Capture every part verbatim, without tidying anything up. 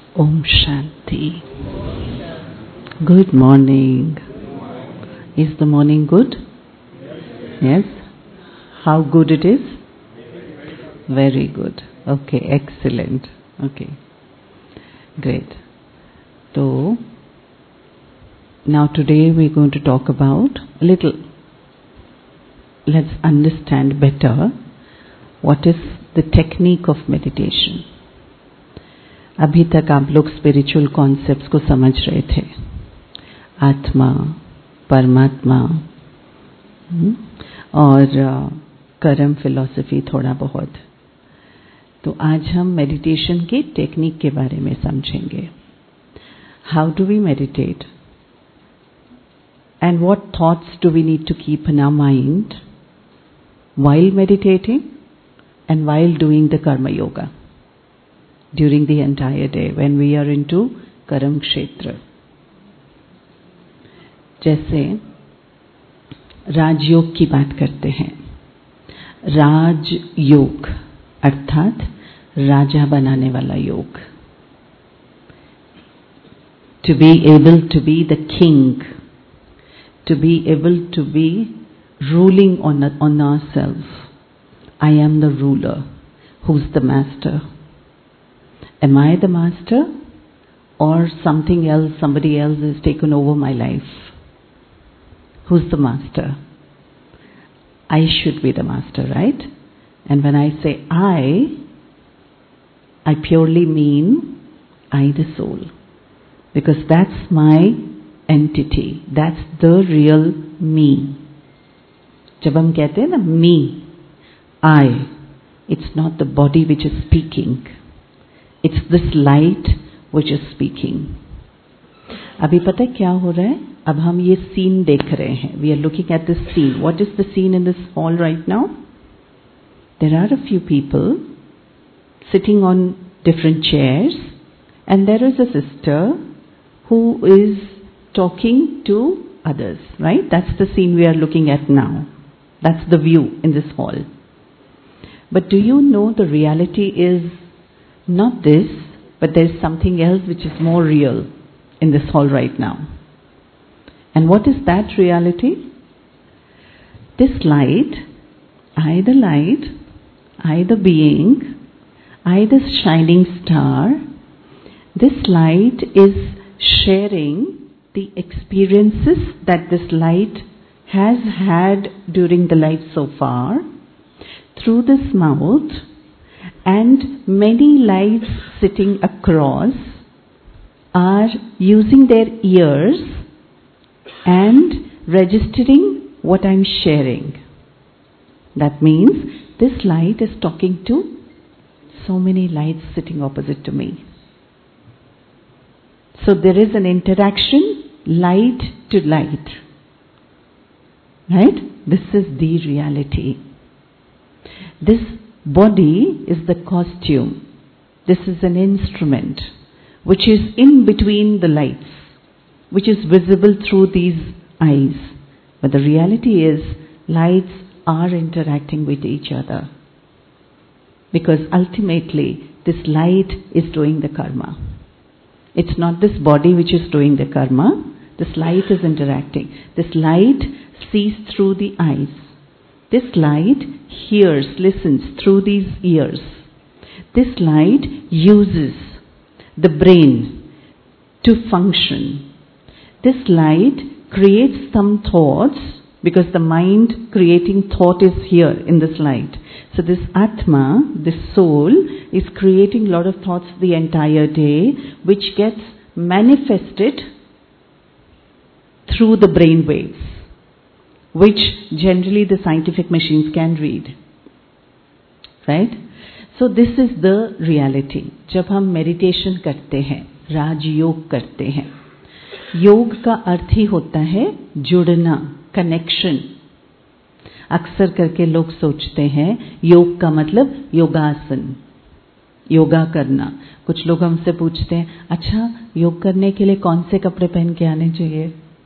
Om Shanti. Good morning. Is the morning good? Yes. How good it is? Very good. Okay, excellent. Okay, great. So, now today we're going to talk about a little, let's understand better what is the technique of meditation. अभी तक आप लोग spiritual concepts को समझ रहे थे, आत्मा, परमात्मा और कर्म फिलॉसफी थोड़ा बहुत. तो आज हम मेडिटेशन के टेक्निक के बारे में समझेंगे. How do we meditate and what thoughts do we need to keep in our mind while meditating and while doing the karma yoga during the entire day when we are into karam kshetra. जैसे राजयोग की बात करते हैं. राजयोग अर्थात राजा बनाने वाला योग. To be able to be the king, to be able to be ruling on, on ourselves. I am the ruler. Who's the master? Am I the master? Or something else, somebody else has taken over my life? Who's the master? I should be the master, right? And when I say I, I purely mean I the soul. Because that's my entity. That's the real me. जब हम कहते हैं ना me, I, it's not the body which is speaking. It's this light which is speaking. अभी पता है क्या हो रहा है? अब हम ये सीन देख रहे हैं. We are looking at this scene. What is the scene in this hall right now? There are a few people sitting on different chairs, and there is a sister who is talking to others, right? That's the scene we are looking at now. That's the view in this hall. But do you know the reality is not this, but there is something else which is more real in this hall right now. And what is that reality? This light, I the light, I the being, I the shining star, this light is sharing the experiences that this light has had during the life so far through this mouth, and many lights sitting across are using their ears and registering what I'm sharing. That means this light is talking to so many lights sitting opposite to me. So there is an interaction, light to light. Right? This is the reality. This body is the costume. This is an instrument which is in between the lights, which is visible through these eyes. But the reality is lights are interacting with each other. Because ultimately this light is doing the karma. It's not this body which is doing the karma. This light is interacting. This light sees through the eyes. This light hears, listens through these ears. This light uses the brain to function. This light creates some thoughts, because the mind creating thought is here in this light. So this Atma, this soul, is creating a lot of thoughts the entire day, which gets manifested through the brain waves, which generally the scientific machines can read. Right? So this is the reality. जब हम meditation करते हैं, राजयोग करते हैं, योग का अर्थ ही होता है जुड़ना, कनेक्शन. अक्सर करके लोग सोचते हैं योग का मतलब योगासन, योगा करना. कुछ लोग हमसे पूछते हैं, अच्छा योग करने के लिए कौन से कपड़े पहन के आने चाहिए?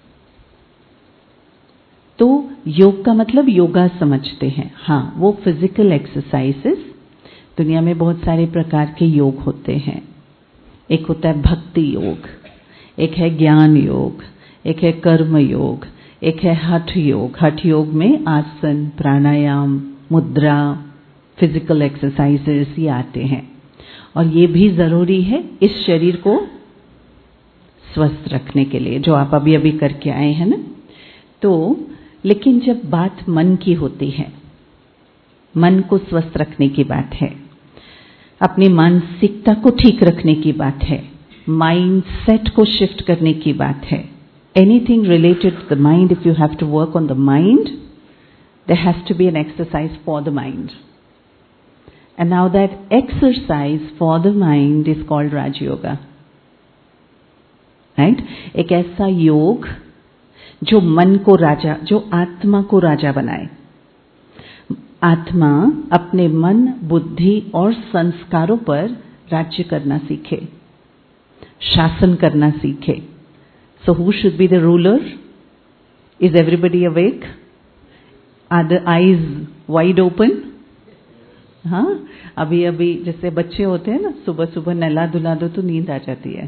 तो योग का मतलब योगा समझते हैं. हाँ, वो फिजिकल एक्सरसाइजेस. दुनिया में बहुत सारे प्रकार के योग होते हैं. एक होता है भक्ति योग, एक है ज्ञान योग, एक है कर्म योग, एक है हठ योग। हठ योग में आसन, प्राणायाम, मुद्रा, फिजिकल एक्सरसाइजेस ये आते हैं, और ये भी ज़रूरी है इस शरीर को स्वस्थ रखने के लिए, जो आप अभी अभी करके आए हैं ना। तो लेकिन जब बात मन की होती है, मन को स्वस्थ रखने की बात है, अपनी मानसिकता को ठीक रखने की बात है, माइंड सेट को शिफ्ट करने की बात है, anything related to the mind, if you have to work on the mind, there has to be an exercise for the mind, and now that exercise for the mind is called Raj yoga, right. एक ऐसा योग जो मन को राजा, जो आत्मा को राजा बनाए। आत्मा अपने मन, बुद्धि और संस्कारों पर राज्य करना सीखे, शासन करना सीखे। So who should be the ruler? Is everybody awake? Are the eyes wide open? हाँ, अभी अभी जैसे बच्चे होते हैं ना, सुबह सुबह नहला धुला दो तो नींद आ जाती है।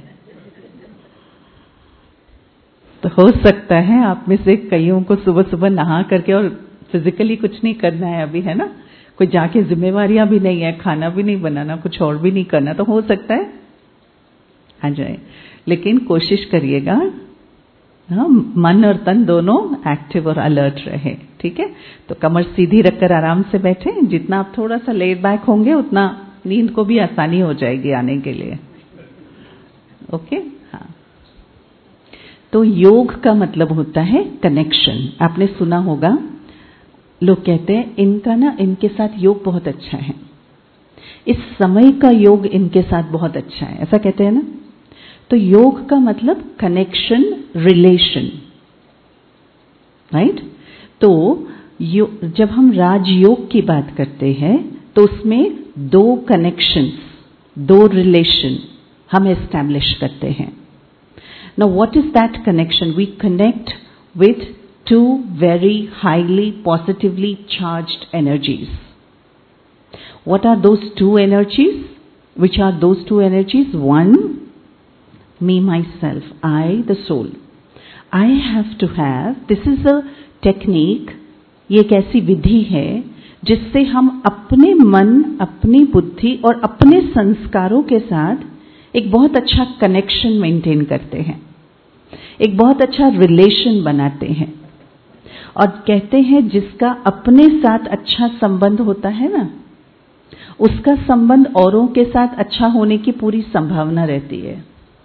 तो हो सकता है आप में से कईयों को सुबह सुबह नहा करके, और फिजिकली कुछ नहीं करना है अभी, है ना, कोई जाके जिम्मेवारियां भी नहीं है, खाना भी नहीं बनाना, कुछ और भी नहीं करना, तो हो सकता है आ जाए। लेकिन कोशिश करिएगा हाँ, मन और तन दोनों एक्टिव और अलर्ट रहे, ठीक है। तो कमर सीधी रखकर आराम से बैठे। जितना आप थोड़ा सा लेट बैक होंगे उतना नींद को भी आसानी हो जाएगी आने के लिए। ओके, हाँ। तो योग का मतलब होता है कनेक्शन। आपने सुना होगा, लोग कहते हैं इनका ना, इनके साथ योग बहुत अच्छा है, इस समय का योग इनके साथ बहुत अच्छा है, ऐसा कहते हैं ना। तो योग का मतलब कनेक्शन, रिलेशन, राइट। तो जब हम राजयोग की बात करते हैं तो उसमें दो कनेक्शंस, दो रिलेशन हम एस्टैब्लिश करते हैं। Now what is that connection? We connect with two very highly positively charged energies. What are those two energies? Which are those two energies? One, me, myself, I, the soul. I have to have, this is a technique, ये एक ऐसी विधि है जिससे हम अपने मन, अपनी बुद्धि और अपने संस्कारों के साथ एक बहुत अच्छा कनेक्शन मेंटेन करते हैं, एक बहुत अच्छा रिलेशन बनाते हैं। और कहते हैं जिसका अपने साथ अच्छा संबंध होता है ना, उसका संबंध औरों के साथ अच्छा होने की पूरी संभावना रहती है।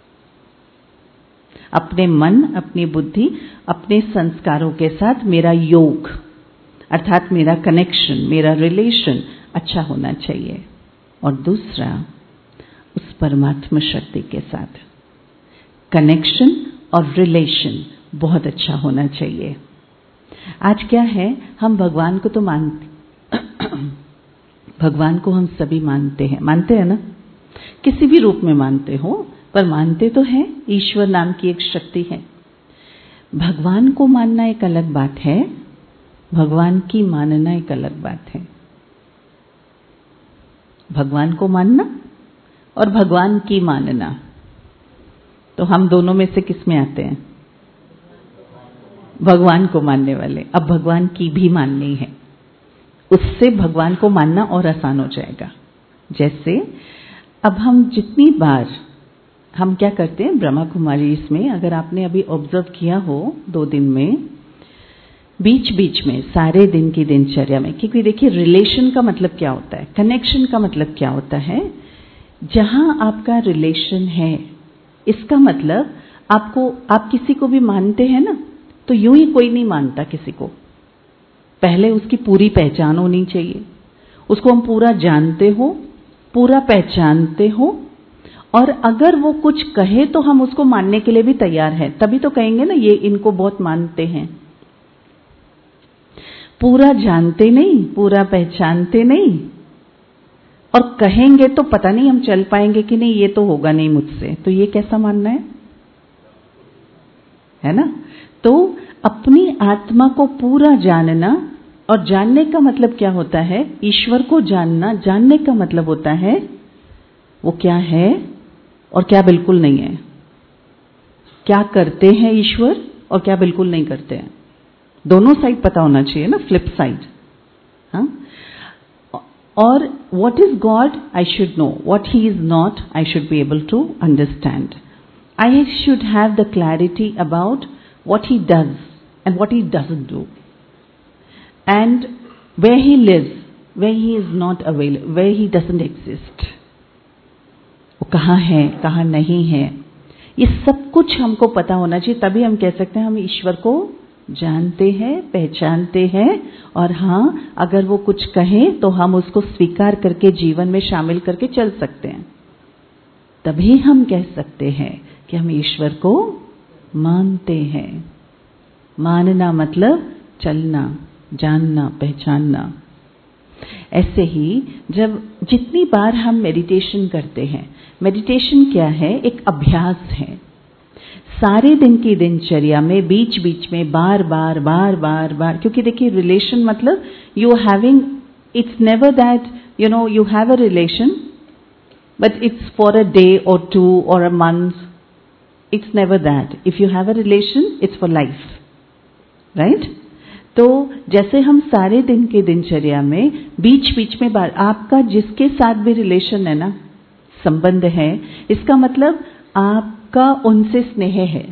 अपने मन, अपनी बुद्धि, अपने संस्कारों के साथ मेरा योग अर्थात मेरा कनेक्शन, मेरा रिलेशन अच्छा होना चाहिए। और दूसरा, उस परमात्मा शक्ति के साथ कनेक्शन और रिलेशन बहुत अच्छा होना चाहिए। आज क्या है, हम भगवान को तो मानते भगवान को हम सभी मानते हैं, मानते हैं ना, किसी भी रूप में मानते हो, पर मानते तो हैं। ईश्वर नाम की एक शक्ति है। भगवान को मानना एक अलग बात है, भगवान की मानना एक अलग बात है। भगवान को मानना और भगवान की मानना, तो हम दोनों में से किस में आते हैं? भगवान को मानने वाले। अब भगवान की भी माननी है, उससे भगवान को मानना और आसान हो जाएगा। जैसे अब हम जितनी बार हम क्या करते हैं ब्रह्मा कुमारी, इसमें अगर आपने अभी ऑब्जर्व किया हो दो दिन में, बीच बीच में सारे दिन की दिनचर्या में, क्योंकि देखिए रिलेशन का मतलब क्या होता है, कनेक्शन का मतलब क्या होता है, जहां आपका रिलेशन है, इसका मतलब आपको, आप किसी को भी मानते हैं ना, तो यूं ही कोई नहीं मानता किसी को, पहले उसकी पूरी पहचान होनी चाहिए, उसको हम पूरा जानते हो, पूरा पहचानते हो, और अगर वो कुछ कहे तो हम उसको मानने के लिए भी तैयार हैं, तभी तो कहेंगे ना ये इनको बहुत मानते हैं। पूरा जानते नहीं, पूरा पहचानते नहीं, और कहेंगे तो पता नहीं हम चल पाएंगे कि नहीं, ये तो होगा नहीं मुझसे, तो ये कैसा मानना है, है ना। तो अपनी आत्मा को पूरा जानना, और जानने का मतलब क्या होता है, ईश्वर को जानना, जानने का मतलब होता है वो क्या है, और क्या बिल्कुल नहीं है, क्या करते हैं ईश्वर और क्या बिल्कुल नहीं करते हैं। दोनों साइड पता होना चाहिए ना, फ्लिप साइड। हाँ, और what is God, I should know. What He is not, I should be able to understand. I should have the clarity about what He does and what He doesn't do. And where He lives, where He is not available, where He doesn't exist. वो कहाँ है, कहाँ नहीं है, ये सब कुछ हमको पता होना चाहिए। तभी हम कह सकते हैं हम ईश्वर को जानते हैं, पहचानते हैं, और हाँ, अगर वो कुछ कहें तो हम उसको स्वीकार करके जीवन में शामिल करके चल सकते हैं। तभी हम कह सकते हैं कि हम ईश्वर को मानते हैं। मानना मतलब चलना, जानना, पहचानना। ऐसे ही जब जितनी बार हम मेडिटेशन करते हैं, मेडिटेशन क्या है? एक अभ्यास है। सारे दिन की दिनचर्या में बीच बीच में बार बार बार बार बार, क्योंकि देखिए रिलेशन मतलब you having, it's never that you know you have a relation but it's for a day और टू और a month, it's never that. If you have a relation it's for life, right? तो जैसे हम सारे दिन की दिनचर्या में बीच बीच में बार, आपका जिसके साथ भी रिलेशन है ना, संबंध है, इसका मतलब आपका उनसे स्नेह है,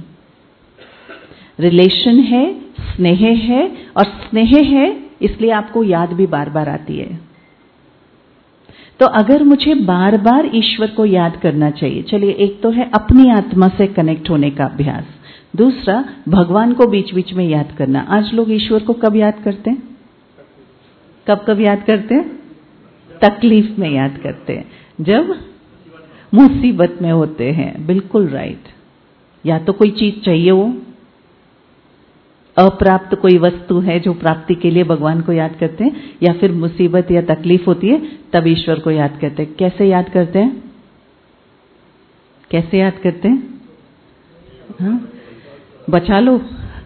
रिलेशन है, स्नेह है, और स्नेह है इसलिए आपको याद भी बार बार आती है। तो अगर मुझे बार बार ईश्वर को याद करना चाहिए, चलिए एक तो है अपनी आत्मा से कनेक्ट होने का अभ्यास, दूसरा भगवान को बीच बीच में याद करना। आज लोग ईश्वर को कब याद करते हैं? कब कब याद करते हैं? तकलीफ में याद करते हैं, जब मुसीबत में होते हैं। बिल्कुल राइट। या तो कोई चीज चाहिए हो, अप्राप्त कोई वस्तु है जो प्राप्ति के लिए भगवान को याद करते हैं, या फिर मुसीबत या तकलीफ होती है तब ईश्वर को याद करते हैं। कैसे याद करते हैं? कैसे याद करते हैं? हाँ? बचा लो।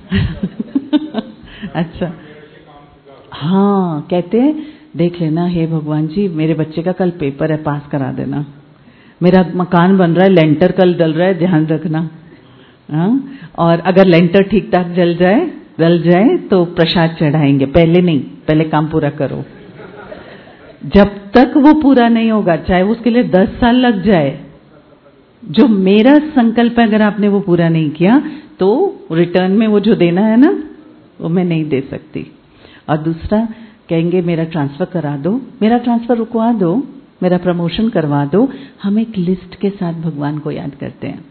अच्छा, हाँ, कहते हैं देख लेना, हे भगवान जी मेरे बच्चे का कल पेपर है, पास करा देना, मेरा मकान बन रहा है, लेंटर कल डल रहा है, ध्यान रखना। हाँ? और अगर लेंटर ठीक ठाक जल जाए डल जाए तो प्रसाद चढ़ाएंगे, पहले नहीं, पहले काम पूरा करो। जब तक वो पूरा नहीं होगा, चाहे उसके लिए दस साल लग जाए, जो मेरा संकल्प है अगर आपने वो पूरा नहीं किया तो रिटर्न में वो जो देना है ना, वो मैं नहीं दे सकती। और दूसरा कहेंगे मेरा ट्रांसफर करा दो, मेरा ट्रांसफर रुकवा दो, मेरा प्रमोशन करवा दो। हम एक लिस्ट के साथ भगवान को याद करते हैं।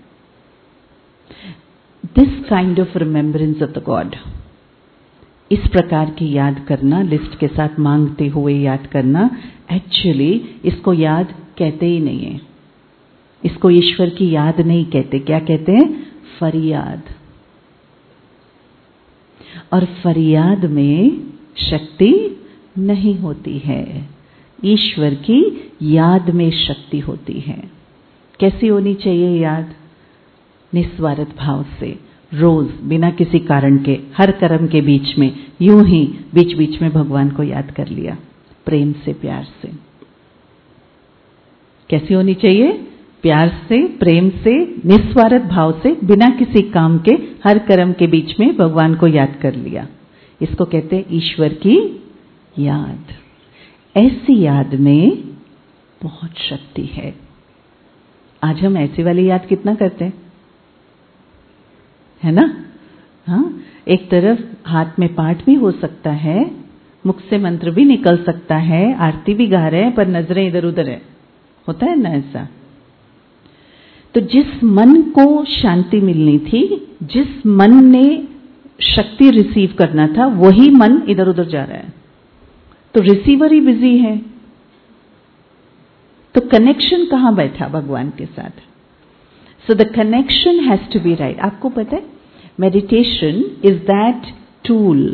This kind of remembrance of the God, इस प्रकार की याद करना, लिस्ट के साथ मांगते हुए याद करना, एक्चुअली इसको याद कहते ही नहीं है। इसको ईश्वर की याद नहीं कहते। क्या कहते हैं? फरियाद। और फरियाद में शक्ति नहीं होती है, ईश्वर की याद में शक्ति होती है। कैसी होनी चाहिए याद? निस्वार्थ भाव से, रोज बिना किसी कारण के, हर कर्म के बीच में यूं ही बीच बीच में भगवान को याद कर लिया, प्रेम से, प्यार से। कैसी होनी चाहिए? प्यार से, प्रेम से, निस्वार्थ भाव से, बिना किसी काम के, हर कर्म के बीच में भगवान को याद कर लिया। इसको कहते हैं ईश्वर की याद। ऐसी याद में बहुत शक्ति है। आज हम ऐसी वाली याद कितना करते हैं, है ना? हाँ, एक तरफ हाथ में पाठ भी हो सकता है, मुख से मंत्र भी निकल सकता है, आरती भी गा रहे हैं, पर नजरें इधर उधर है। होता है ना ऐसा? तो जिस मन को शांति मिलनी थी, जिस मन ने शक्ति रिसीव करना था, वही मन इधर उधर जा रहा है, तो रिसीवर ही बिजी है। तो कनेक्शन कहां बैठा? भगवान के साथ। So the connection has to be right. आपको पता है meditation is that tool,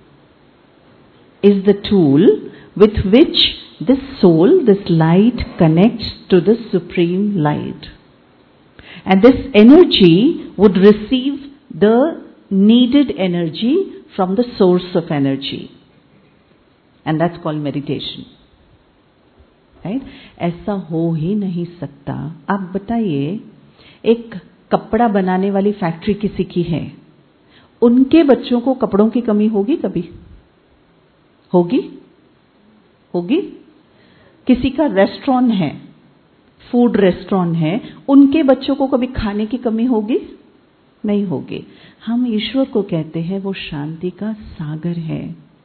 is the tool with which this soul, this light connects to the supreme light. And this energy would receive the needed energy from the source of energy. And that's called meditation. Right? ऐसा हो ही नहीं सकता। आप बताइए एक कपड़ा बनाने वाली फैक्ट्री किसी की है, उनके बच्चों को कपड़ों की कमी होगी कभी? होगी? होगी? किसी का रेस्टोरेंट है, फूड रेस्टोरेंट है, उनके बच्चों को कभी खाने की कमी होगी? नहीं होगी। हम ईश्वर को कहते हैं वो शांति का सागर है,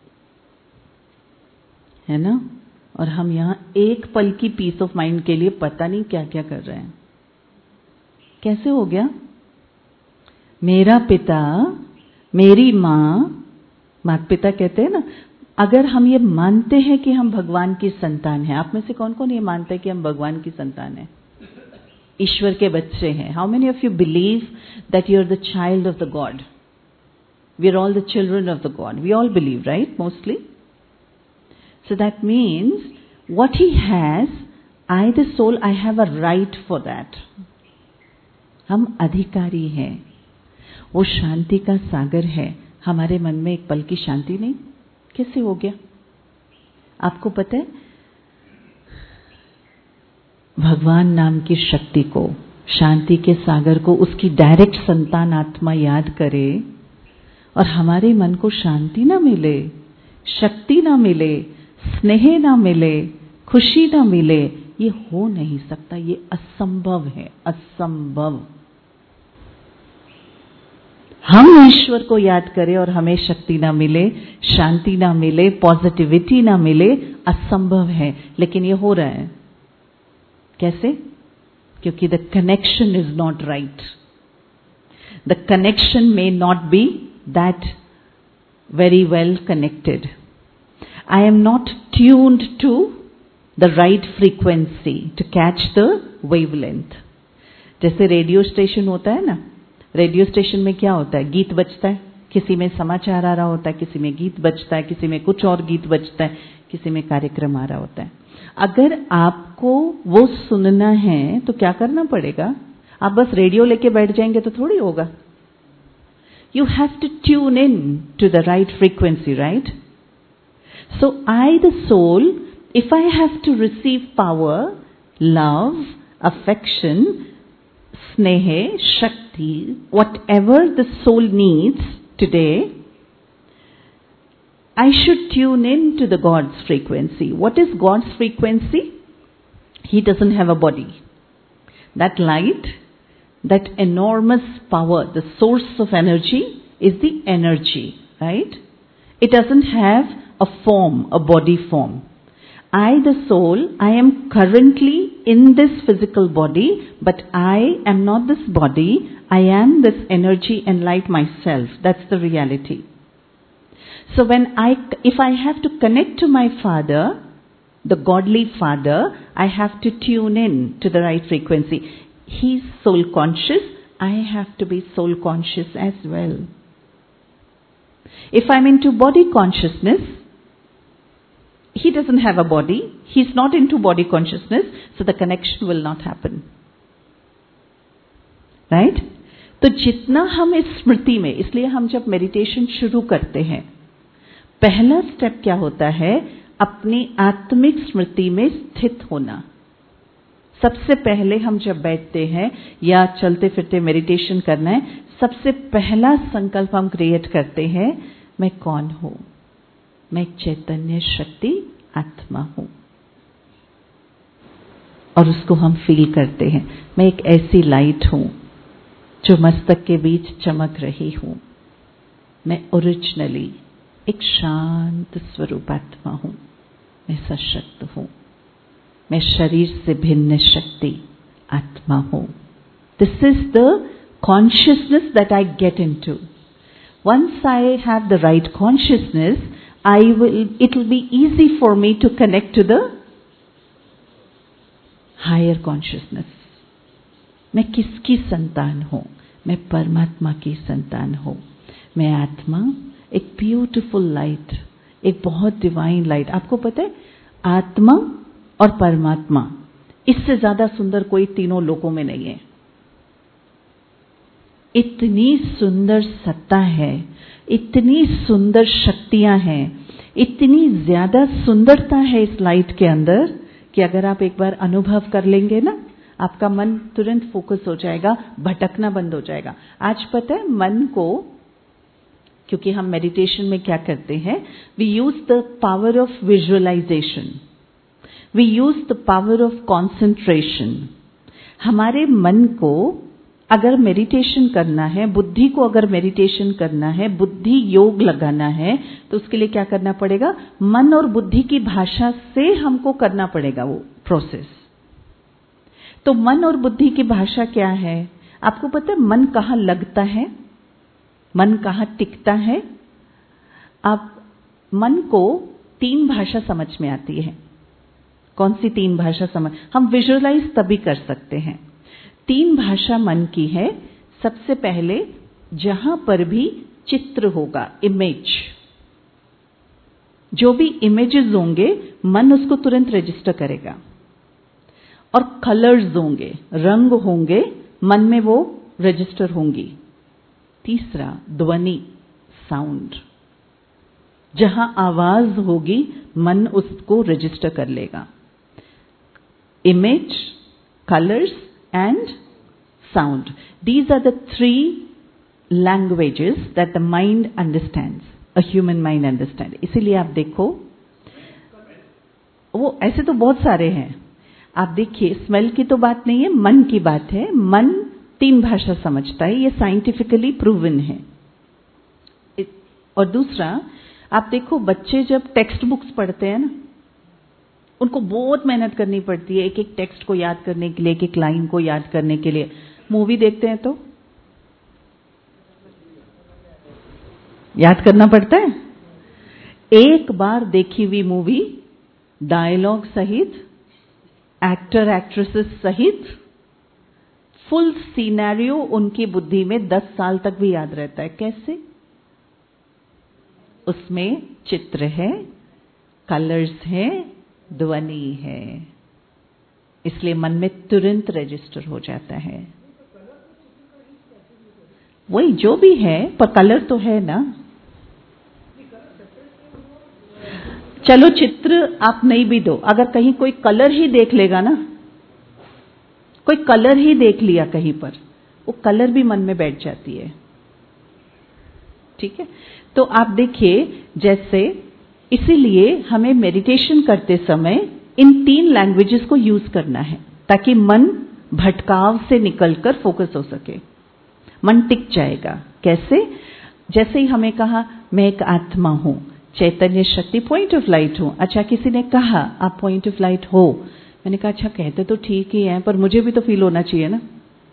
है ना? और हम यहां एक पल की पीस ऑफ माइंड के लिए पता नहीं क्या क्या कर रहे हैं। कैसे हो गया? मेरा पिता, मेरी मां, माता पिता कहते हैं ना, अगर हम ये मानते हैं कि हम भगवान की संतान हैं, आप में से कौन कौन ये मानते हैं कि हम भगवान की संतान हैं, ईश्वर के बच्चे हैं? How many of you believe that you are the child of the God? We are all the children of the God. We all believe, right? Mostly. So that means what he has, I the soul, I have a right for that. हम अधिकारी हैं। वो शांति का सागर है। हमारे मन में एक पल की शांति नहीं? कैसे हो गया? आपको पता है, भगवान नाम की शक्ति को, शांति के सागर को, उसकी डायरेक्ट संतान आत्मा याद करे और हमारे मन को शांति ना मिले, शक्ति ना मिले, स्नेह ना मिले, खुशी ना मिले, ये हो नहीं सकता। ये असंभव है, असंभव। हम ईश्वर को याद करें और हमें शक्ति ना मिले, शांति ना मिले, पॉजिटिविटी ना मिले, असंभव है। लेकिन ये हो रहा है। कैसे? क्योंकि the connection is not right. The connection may not be that very well connected. I am not tuned to the right frequency to catch the wavelength. जैसे रेडियो स्टेशन होता है ना, रेडियो स्टेशन में क्या होता है? गीत बजता है, किसी में समाचार आ रहा होता है, किसी में गीत बजता है, किसी में कुछ और गीत बजता है, किसी में कार्यक्रम आ रहा होता है। अगर आपको वो सुनना है तो क्या करना पड़ेगा? आप बस रेडियो लेके बैठ जाएंगे तो थोड़ी होगा। You have to tune in to the right frequency, right? So I, the soul, if I have to receive power, love, affection, snehe, shakti, whatever the soul needs today, I should tune in to the God's frequency. What is God's frequency? He doesn't have a body. That light, that enormous power, the source of energy is the energy, right? It doesn't have a form, a body form. I, the soul, I am currently in this physical body, but I am not this body. I am this energy and light myself. That's the reality. So when I, if I have to connect to my Father, the godly Father, I have to tune in to the right frequency. He's soul conscious. I have to be soul conscious as well. If I'm into body consciousness, he doesn't have a body. He's not into body consciousness, so the connection will not happen. Right? तो जितना हम इस स्मृति में, इसलिए हम जब meditation शुरू करते हैं, पहला स्टेप क्या होता है? अपनी आत्मिक स्मृति में स्थित होना। सबसे पहले हम जब बैठते हैं या चलते फिरते मेडिटेशन करना है, सबसे पहला संकल्प हम क्रिएट करते हैं, मैं कौन हूं? मैं चैतन्य शक्ति आत्मा हूं। और उसको हम फील करते हैं, मैं एक ऐसी लाइट हूं जो मस्तक के बीच चमक रही हूं। मैं ओरिजिनली एक शांत स्वरूप आत्मा हूं। मैं सशक्त हूं। मैं शरीर से भिन्न शक्ति आत्मा हूं। This is the consciousness that I get into. Once I have the right consciousness, I will, it will be easy for me to connect to the higher consciousness. मैं किसकी संतान हूं? मैं परमात्मा की संतान हूं। मैं आत्मा, एक ब्यूटीफुल लाइट, एक बहुत डिवाइन लाइट। आपको पता है, आत्मा और परमात्मा, इससे ज्यादा सुंदर कोई तीनों लोकों में नहीं है। इतनी सुंदर सत्ता है, इतनी सुंदर शक्तियां हैं, इतनी ज्यादा सुंदरता है इस लाइट के अंदर कि अगर आप एक बार अनुभव कर लेंगे ना, आपका मन तुरंत फोकस हो जाएगा, भटकना बंद हो जाएगा। आज पता है मन को, क्योंकि हम मेडिटेशन में क्या करते हैं, we use the power of visualisation, we use the power of concentration. हमारे मन को अगर मेडिटेशन करना है, बुद्धि को अगर मेडिटेशन करना है, बुद्धि योग लगाना है, तो उसके लिए क्या करना पड़ेगा, मन और बुद्धि की भाषा से हमको करना पड़ेगा वो प्रोसेस। तो मन और बुद्धि की भाषा क्या है? आपको पता है मन कहाँ लगता है, मन कहाँ टिकता है? आप मन को तीन भाषा समझ में आती है। कौन सी तीन भाषा समझ? हम विजुअलाइज तभी कर सकते हैं। तीन भाषा मन की है। सबसे पहले जहां पर भी चित्र होगा, इमेज, जो भी इमेजेस होंगे मन उसको तुरंत रजिस्टर करेगा। और कलर्स होंगे, रंग होंगे, मन में वो रजिस्टर होंगी। तीसरा ध्वनि, साउंड, जहां आवाज होगी मन उसको रजिस्टर कर लेगा। Image, colours and sound. These are the three languages that the mind understands, a human mind understands. इसीलिए आप देखो, वो ऐसे तो बहुत सारे हैं। आप देखिए, स्मेल की तो बात नहीं है, मन की बात है। मन तीन भाषा समझता है, ये साइंटिफिकली प्रूवन है। और दूसरा, आप देखो बच्चे जब टेक्स्ट बुक्स पढ़ते हैं ना, उनको बहुत मेहनत करनी पड़ती है एक एक टेक्स्ट को याद करने के लिए, एक एक लाइन को याद करने के लिए। मूवी देखते हैं तो याद करना पड़ता है। एक बार देखी हुई मूवी, डायलॉग सहित, एक्टर एक्ट्रेसेस सहित, फुल सिनेरियो उनकी बुद्धि में दस साल तक भी याद रहता है। कैसे? उसमें चित्र है, कलर्स है, ध्वनि है, इसलिए मन में तुरंत रजिस्टर हो जाता है। वही जो भी है, पर कलर तो है ना। चलो चित्र आप नहीं भी दो, अगर कहीं कोई कलर ही देख लेगा ना, कोई कलर ही देख लिया कहीं पर, वो कलर भी मन में बैठ जाती है। ठीक है, तो आप देखिए, जैसे इसीलिए हमें मेडिटेशन करते समय इन तीन लैंग्वेजेस को यूज करना है, ताकि मन भटकाव से निकलकर फोकस हो सके, मन टिक जाएगा। कैसे? जैसे ही हमें कहा मैं एक आत्मा हूं, चैतन्य शक्ति, पॉइंट ऑफ लाइट हूं। अच्छा, किसी ने कहा आप पॉइंट ऑफ लाइट हो, मैंने कहा अच्छा कहते तो ठीक ही है, पर मुझे भी तो फील होना चाहिए ना,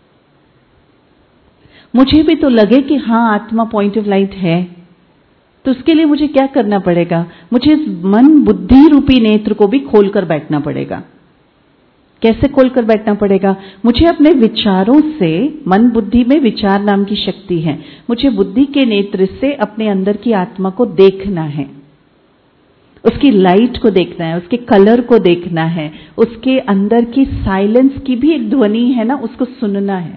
मुझे भी तो लगे कि हाँ आत्मा पॉइंट ऑफ लाइट है। तो उसके लिए मुझे क्या करना पड़ेगा? मुझे इस मन बुद्धि रूपी नेत्र को भी खोलकर बैठना पड़ेगा। कैसे खोलकर बैठना पड़ेगा? मुझे अपने विचारों से, मन बुद्धि में विचार नाम की शक्ति है, मुझे बुद्धि के नेत्र से अपने अंदर की आत्मा को देखना है, उसकी लाइट को देखना है, उसके कलर को देखना है, उसके अंदर की साइलेंस की भी एक ध्वनि है ना, उसको सुनना है।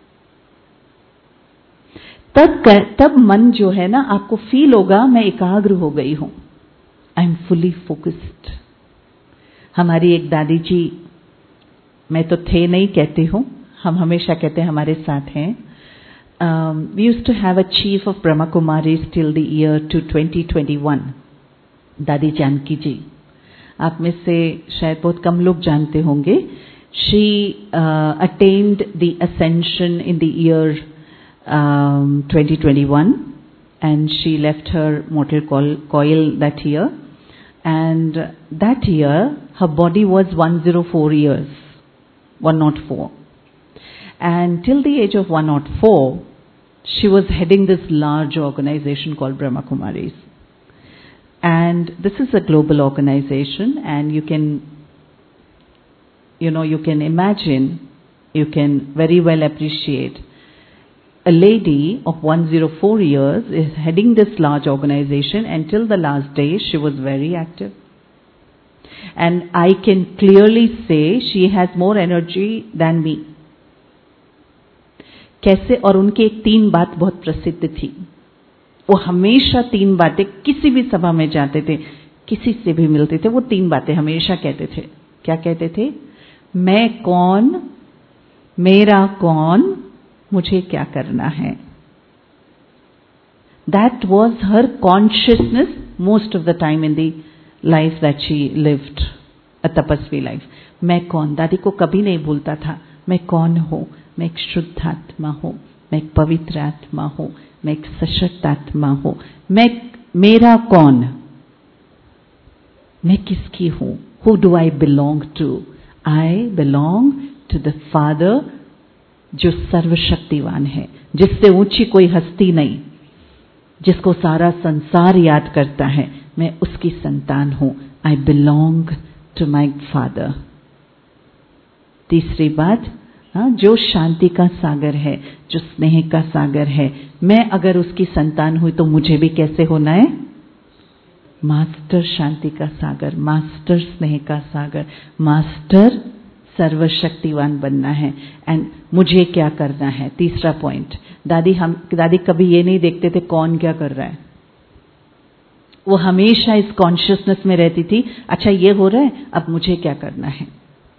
तब तब मन जो है ना, आपको फील होगा मैं एकाग्र हो गई हूं, आई एम फुली फोकस्ड। हमारी एक दादी जी, मैं तो थे नहीं कहती हूं, हम हमेशा कहते हैं हमारे साथ हैं। We used to have a chief of Brahma Kumaris till the year two twenty twenty one, Dadi Janki जी। आप में से शायद बहुत कम लोग जानते होंगे। She attend the ascension in the year Um, twenty twenty-one, and she left her mortal coil, coil that year, and that year her body was one hundred four years, one hundred four, and till the age of one hundred four she was heading this large organization called Brahma Kumaris, and this is a global organization, and you can you know you can imagine, you can very well appreciate a lady of one hundred four years is heading this large organization, and till the last day she was very active. And I can clearly say she has more energy than me. कैसे? और उनकी एक तीन बात बहुत प्रसिद्ध थी, वो हमेशा तीन बातें, किसी भी सभा में जाते थे, किसी से भी मिलते थे, वो तीन बातें हमेशा कहते थे। क्या कहते थे? मैं कौन, मेरा कौन, मुझे क्या करना है। That was her consciousness most of the time in the life that she lived, a tapasvi life. मैं कौन, दादी को कभी नहीं भूलता था मैं कौन हूँ। मैं एक शुद्ध आत्मा हूँ, मैं एक पवित्र आत्मा हूँ, मैं एक सशक्त आत्मा हूँ। मैं मेरा कौन, मैं किसकी हूँ। Who do I belong to? I belong to the Father जो सर्वशक्तिवान है, जिससे ऊंची कोई हस्ती नहीं, जिसको सारा संसार याद करता है। मैं उसकी संतान हूं। I belong to my father. तीसरी बात, हाँ, जो शांति का सागर है, जो स्नेह का सागर है, मैं अगर उसकी संतान हुई तो मुझे भी कैसे होना है। मास्टर शांति का सागर, मास्टर स्नेह का सागर, मास्टर सर्वशक्तिवान बनना है। एंड मुझे क्या करना है। तीसरा पॉइंट, दादी हम दादी कभी ये नहीं देखते थे कौन क्या कर रहा है। वो हमेशा इस कॉन्शियसनेस में रहती थी, अच्छा ये हो रहा है, अब मुझे क्या करना है।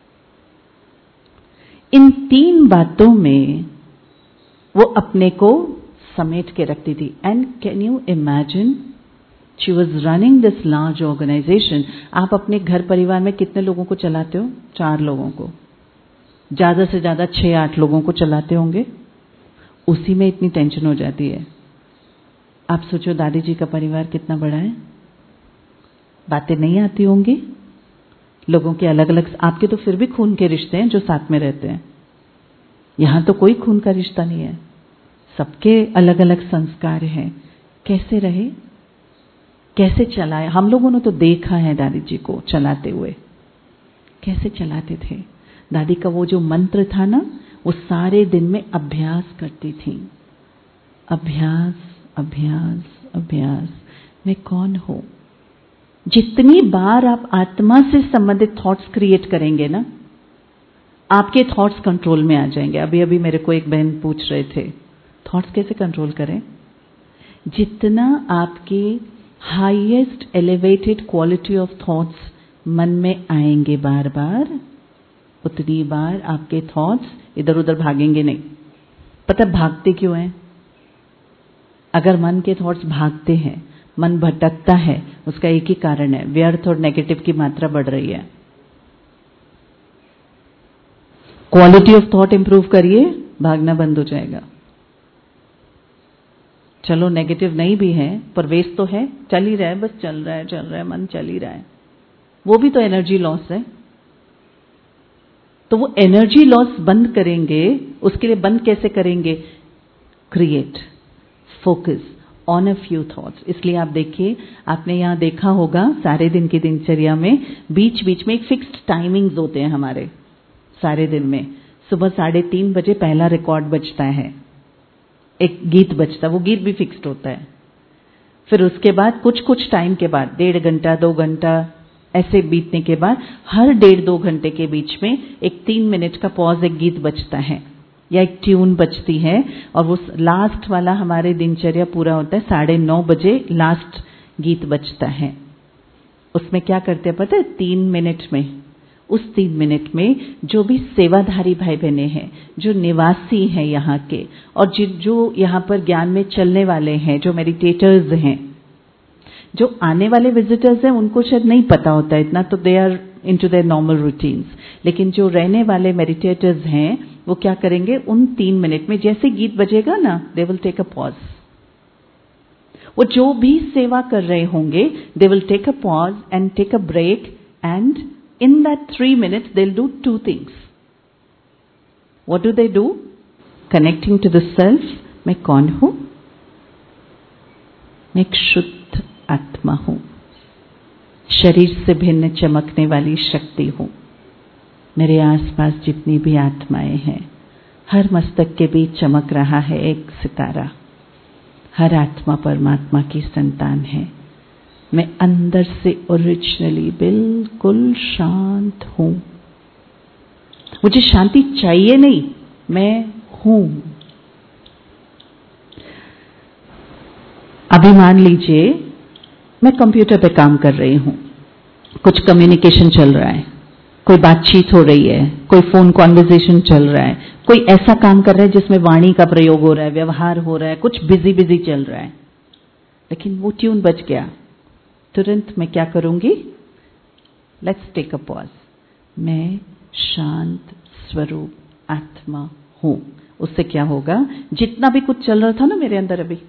इन तीन बातों में वो अपने को समेट के रखती थी। And can you imagine, she was running this large organisation. आप अपने घर परिवार में कितने लोगों को चलाते हो? चार लोगों को, ज्यादा से ज्यादा छह आठ लोगों को चलाते होंगे। उसी में इतनी टेंशन हो जाती है। आप सोचो दादी जी का परिवार कितना बड़ा है। बातें नहीं आती होंगी लोगों के अलग अलग। आपके तो फिर भी खून के रिश्ते हैं जो साथ में रहते हैं, यहां तो कोई खून का रिश्ता नहीं है, सबके अलग अलग संस्कार हैं। कैसे रहे, कैसे चलाए। हम लोगों ने तो देखा है दादी जी को चलाते हुए, कैसे चलाते थे। दादी का वो जो मंत्र था ना, वो सारे दिन में अभ्यास करती थी। अभ्यास अभ्यास अभ्यास। मैं कौन हूं। जितनी बार आप आत्मा से संबंधित थॉट्स क्रिएट करेंगे ना, आपके थॉट्स कंट्रोल में आ जाएंगे। अभी अभी मेरे को एक बहन पूछ रहे थे थॉट्स कैसे कंट्रोल करें। जितना आपकी highest elevated quality of thoughts मन में आएंगे बार बार, उतनी बार आपके थॉट्स इधर उधर भागेंगे नहीं। पता भागते क्यों हैं? अगर मन के थॉट्स भागते हैं, मन भटकता है, उसका एक ही कारण है, व्यर्थ और नेगेटिव की मात्रा बढ़ रही है। क्वालिटी ऑफ थॉट इंप्रूव करिए, भागना बंद हो जाएगा। चलो नेगेटिव नहीं भी है पर वेस्ट तो है, चल ही रहा है, बस चल रहा है चल रहा है मन चल ही रहा है, वो भी तो एनर्जी लॉस है। तो वो एनर्जी लॉस बंद करेंगे, उसके लिए बंद कैसे करेंगे? Create focus on a few thoughts. इसलिए आप देखिए, आपने यहां देखा होगा सारे दिन की दिनचर्या में बीच बीच में एक फिक्स्ड टाइमिंग्स होते हैं हमारे सारे दिन में। सुबह साढ़े तीन बजे पहला रिकॉर्ड बजता है, एक गीत बजता, वो गीत भी फिक्स्ड होता है। फिर उसके बाद कुछ कुछ टाइम के बाद, डेढ़ घंटा दो घंटा ऐसे बीतने के बाद, हर डेढ़ दो घंटे के बीच में एक तीन मिनट का पॉज, एक गीत बजता है या एक ट्यून बजती है। और वो लास्ट वाला हमारे दिनचर्या पूरा होता है साढ़े नौ बजे, लास्ट गीत बजता है। उसमें क्या करते हैं पता है? तीन मिनट में, उस तीन मिनट में जो भी सेवाधारी भाई बहने हैं, जो निवासी हैं यहाँ के, और जो जो यहाँ पर ज्ञान में चलने वाले हैं, जो मेडिटेटर्स हैं, जो आने वाले विजिटर्स हैं उनको शायद नहीं पता होता है इतना, तो they are into their normal routines. लेकिन जो रहने वाले मेडिटेटर्स हैं वो क्या करेंगे, उन तीन मिनट में जैसे गीत बजेगा ना, they will take a pause. वो जो भी सेवा कर रहे होंगे, they will take a pause and take a break, and in that three minutes they'll do two things. What do they do? Connecting to the self. मैं कौन हूं? मैं एक शुद्ध आत्मा हूं, शरीर से भिन्न चमकने वाली शक्ति हूं। मेरे आसपास जितनी भी आत्माएं हैं, हर मस्तक के बीच चमक रहा है एक सितारा। हर आत्मा परमात्मा की संतान है। मैं अंदर से ओरिजिनली बिल्कुल शांत हूं। मुझे शांति चाहिए नहीं, मैं हूं। अभी मान लीजिए मैं कंप्यूटर पे काम कर रही हूं, कुछ कम्युनिकेशन चल रहा है, कोई बातचीत हो रही है, कोई फोन कॉन्वर्सेशन चल रहा है, कोई ऐसा काम कर रहा है जिसमें वाणी का प्रयोग हो रहा है, व्यवहार हो रहा है, कुछ बिजी बिजी चल रहा है, लेकिन वो ट्यून बज गया, तुरंत मैं क्या करूंगी? Let's take a pause. मैं शांत स्वरूप आत्मा हूं। उससे क्या होगा? जितना भी कुछ चल रहा था ना मेरे अंदर अभी,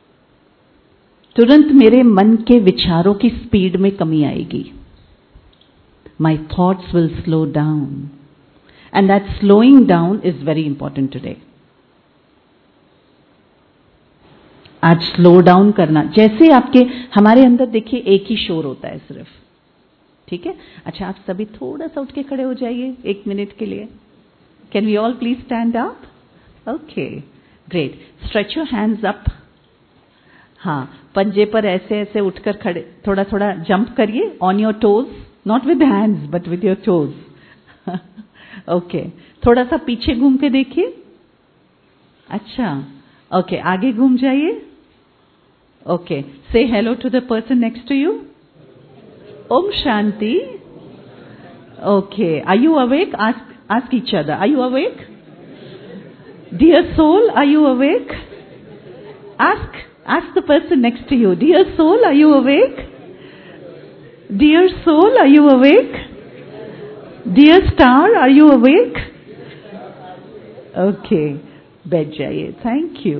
तुरंत मेरे मन के विचारों की स्पीड में कमी आएगी। My thoughts will slow down, and that slowing down is very important today. आज स्लो डाउन करना, जैसे आपके हमारे अंदर देखिए एक ही शोर होता है सिर्फ, ठीक है? अच्छा, आप सभी थोड़ा सा उठ के खड़े हो जाइए एक मिनट के लिए। Can we all please stand up? Okay, great. Stretch your hands up. हाँ, पंजे पर ऐसे ऐसे उठकर खड़े, थोड़ा थोड़ा जंप करिए on your toes, not with hands but with your toes. Okay, थोड़ा सा पीछे घूम के देखिए। अच्छा, ओके, आगे घूम जाइए। Okay, say hello to the person next to you. ओम शांति। Okay, are you awake? Ask ask each other, are you awake? Dear soul, are you awake? Ask Ask the person next to you, dear soul, are you awake? Dear soul, are you awake? Dear star, are you awake? Okay, बैठ जाइए। Thank you.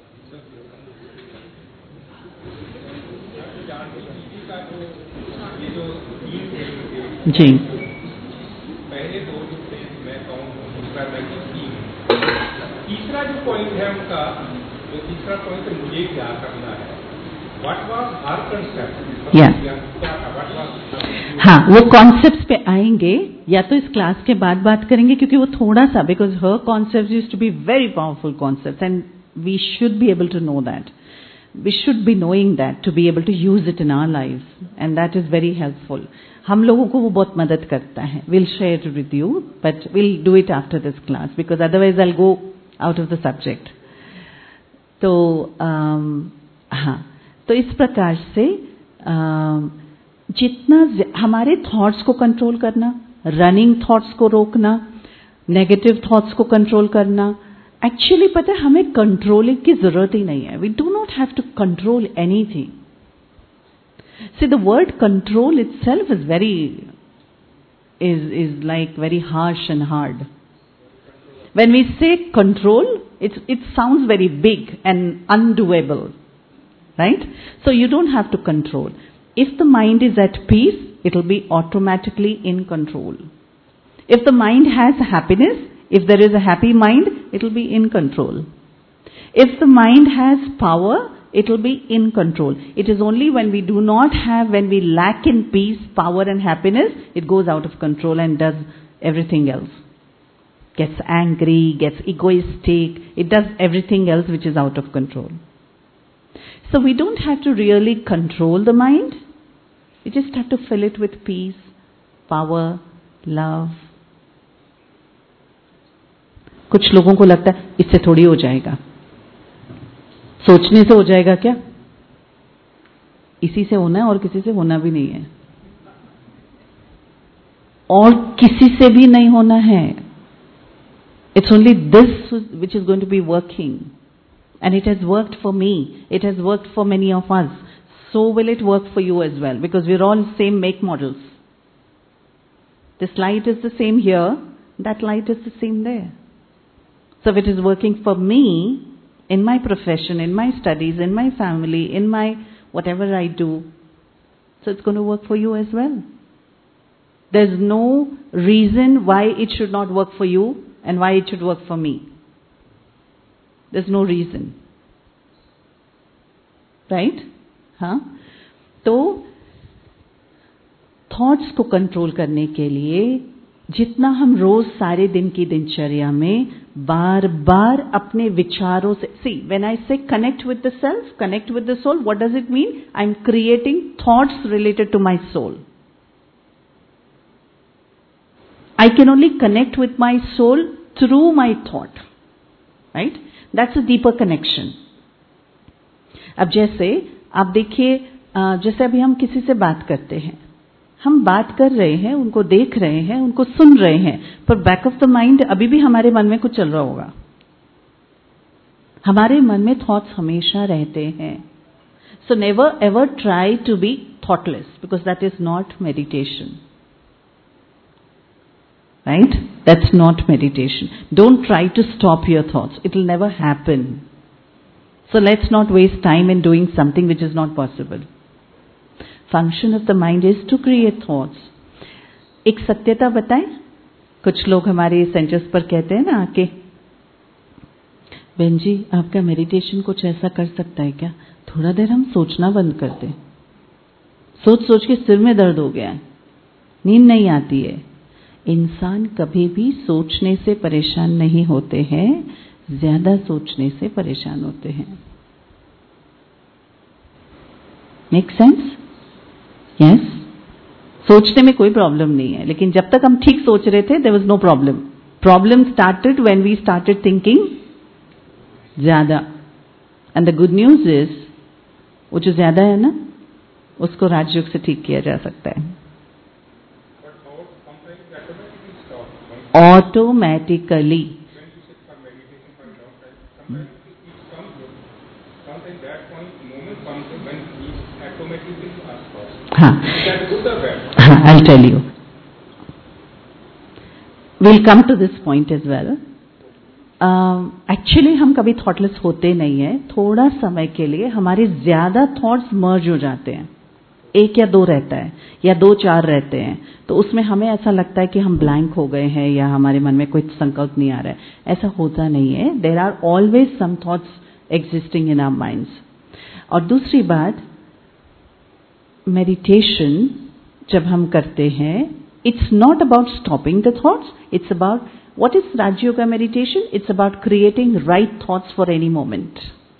जी। पहले दो जो थे, मैं कहूँ दूसरा मैं तीसरा जो पॉइंट है उनका, जो तीसरा पॉइंट मुझे क्या करना है, व्हाट वाज हर कंसेप्ट, या क्या था, व्हाट वाज, हाँ, वो कॉन्सेप्ट्स पे आएंगे या तो इस क्लास के बाद बात करेंगे, क्योंकि वो थोड़ा सा, बिकॉज हर concept used to be very powerful concept and we should be able to know that, we should be knowing that to be able to use it in our life, and that is very helpful. हम लोगों को वो बहुत मदद करता है। Will share with you, but will do it after this class, because otherwise I will go out of the subject. तो आम, हाँ, तो इस प्रकार से आम, जितना हमारे थॉट्स को कंट्रोल करना, रनिंग थॉट्स को रोकना, नेगेटिव थॉट्स को कंट्रोल करना, एक्चुअली पता है हमें कंट्रोलिंग की जरूरत ही नहीं है। We do not have to control anything. See the word control itself is very is is like very harsh and hard. When we say control, it, it sounds very big and undoable, right? So you don't have to control. If the mind is at peace, it will be automatically in control. If the mind has happiness, if there is a happy mind, it will be in control. If the mind has power, it will be in control. It is only when we do not have, when we lack in peace, power and happiness, it goes out of control and does everything else. Gets angry, gets egoistic, it does everything else which is out of control. So we don't have to really control the mind, we just have to fill it with peace, power, love. कुछ लोगों को लगता है इससे थोड़ी हो जाएगा, सोचने से हो जाएगा क्या? इसी से होना है और किसी से होना भी नहीं है, और किसी से भी नहीं होना है। It's only this which is going to be working, and it has worked for me, it has worked for many of us, so will it work for you as well, because we're all same make models. This light is the same here, that light is the same there. So if it is working for me, in my profession, in my studies, in my family, in my whatever I do, so it's going to work for you as well. There's no reason why it should not work for you and why it should work for me. There's no reason. Right? हाँ? तो thoughts को control करने के लिए जितना हम रोज सारे दिन की दिनचर्या में बार बार अपने विचारों से, सी when I say connect with the self, connect with the soul, what does it mean? I am creating thoughts related to my soul. I can only connect with my soul through my thought, right? That's a deeper connection. अब जैसे आप देखिए, जैसे अभी हम किसी से बात करते हैं, हम बात कर रहे हैं, उनको देख रहे हैं, उनको सुन रहे हैं, पर बैक ऑफ द माइंड अभी भी हमारे मन में कुछ चल रहा होगा। हमारे मन में थॉट्स हमेशा रहते हैं। So never ever try to be thoughtless, because that is not meditation, right? That's not meditation. Don't try to stop your thoughts, it will never happen. So let's not waste time in doing something which is not possible. Function of the mind is to create thoughts. एक सत्यता बताएं, कुछ लोग हमारे centres पर कहते हैं ना आके, बहन जी आपका मेडिटेशन कुछ ऐसा कर सकता है क्या, थोड़ा देर हम सोचना बंद कर दें, सोच सोच के सिर में दर्द हो गया है, नींद नहीं आती है। इंसान कभी भी सोचने से परेशान नहीं होते हैं, ज्यादा सोचने से परेशान होते हैं। Make sense? यस। सोचने में कोई प्रॉब्लम नहीं है, लेकिन जब तक हम ठीक सोच रहे थे there was no problem. Problem started when we started thinking ज्यादा। And the good news is, वो जो ज्यादा है ना, उसको राजयोग से ठीक किया जा सकता है ऑटोमेटिकली। हाँ हाँ, I'll tell you. We'll come to this point as well. Actually uh, हम कभी थॉटलेस होते नहीं है। थोड़ा समय के लिए हमारे ज्यादा थॉट्स मर्ज हो जाते हैं, एक या दो रहता है या दो चार रहते हैं, तो उसमें हमें ऐसा लगता है कि हम ब्लैंक हो गए हैं या हमारे मन में कोई संकल्प नहीं आ रहा है। ऐसा होता नहीं है। There are always some thoughts existing in our minds. और दूसरी बात, मेडिटेशन जब हम करते हैं, it's not about stopping the thoughts, it's about what is Rajyoga meditation? It's about creating right thoughts for any moment.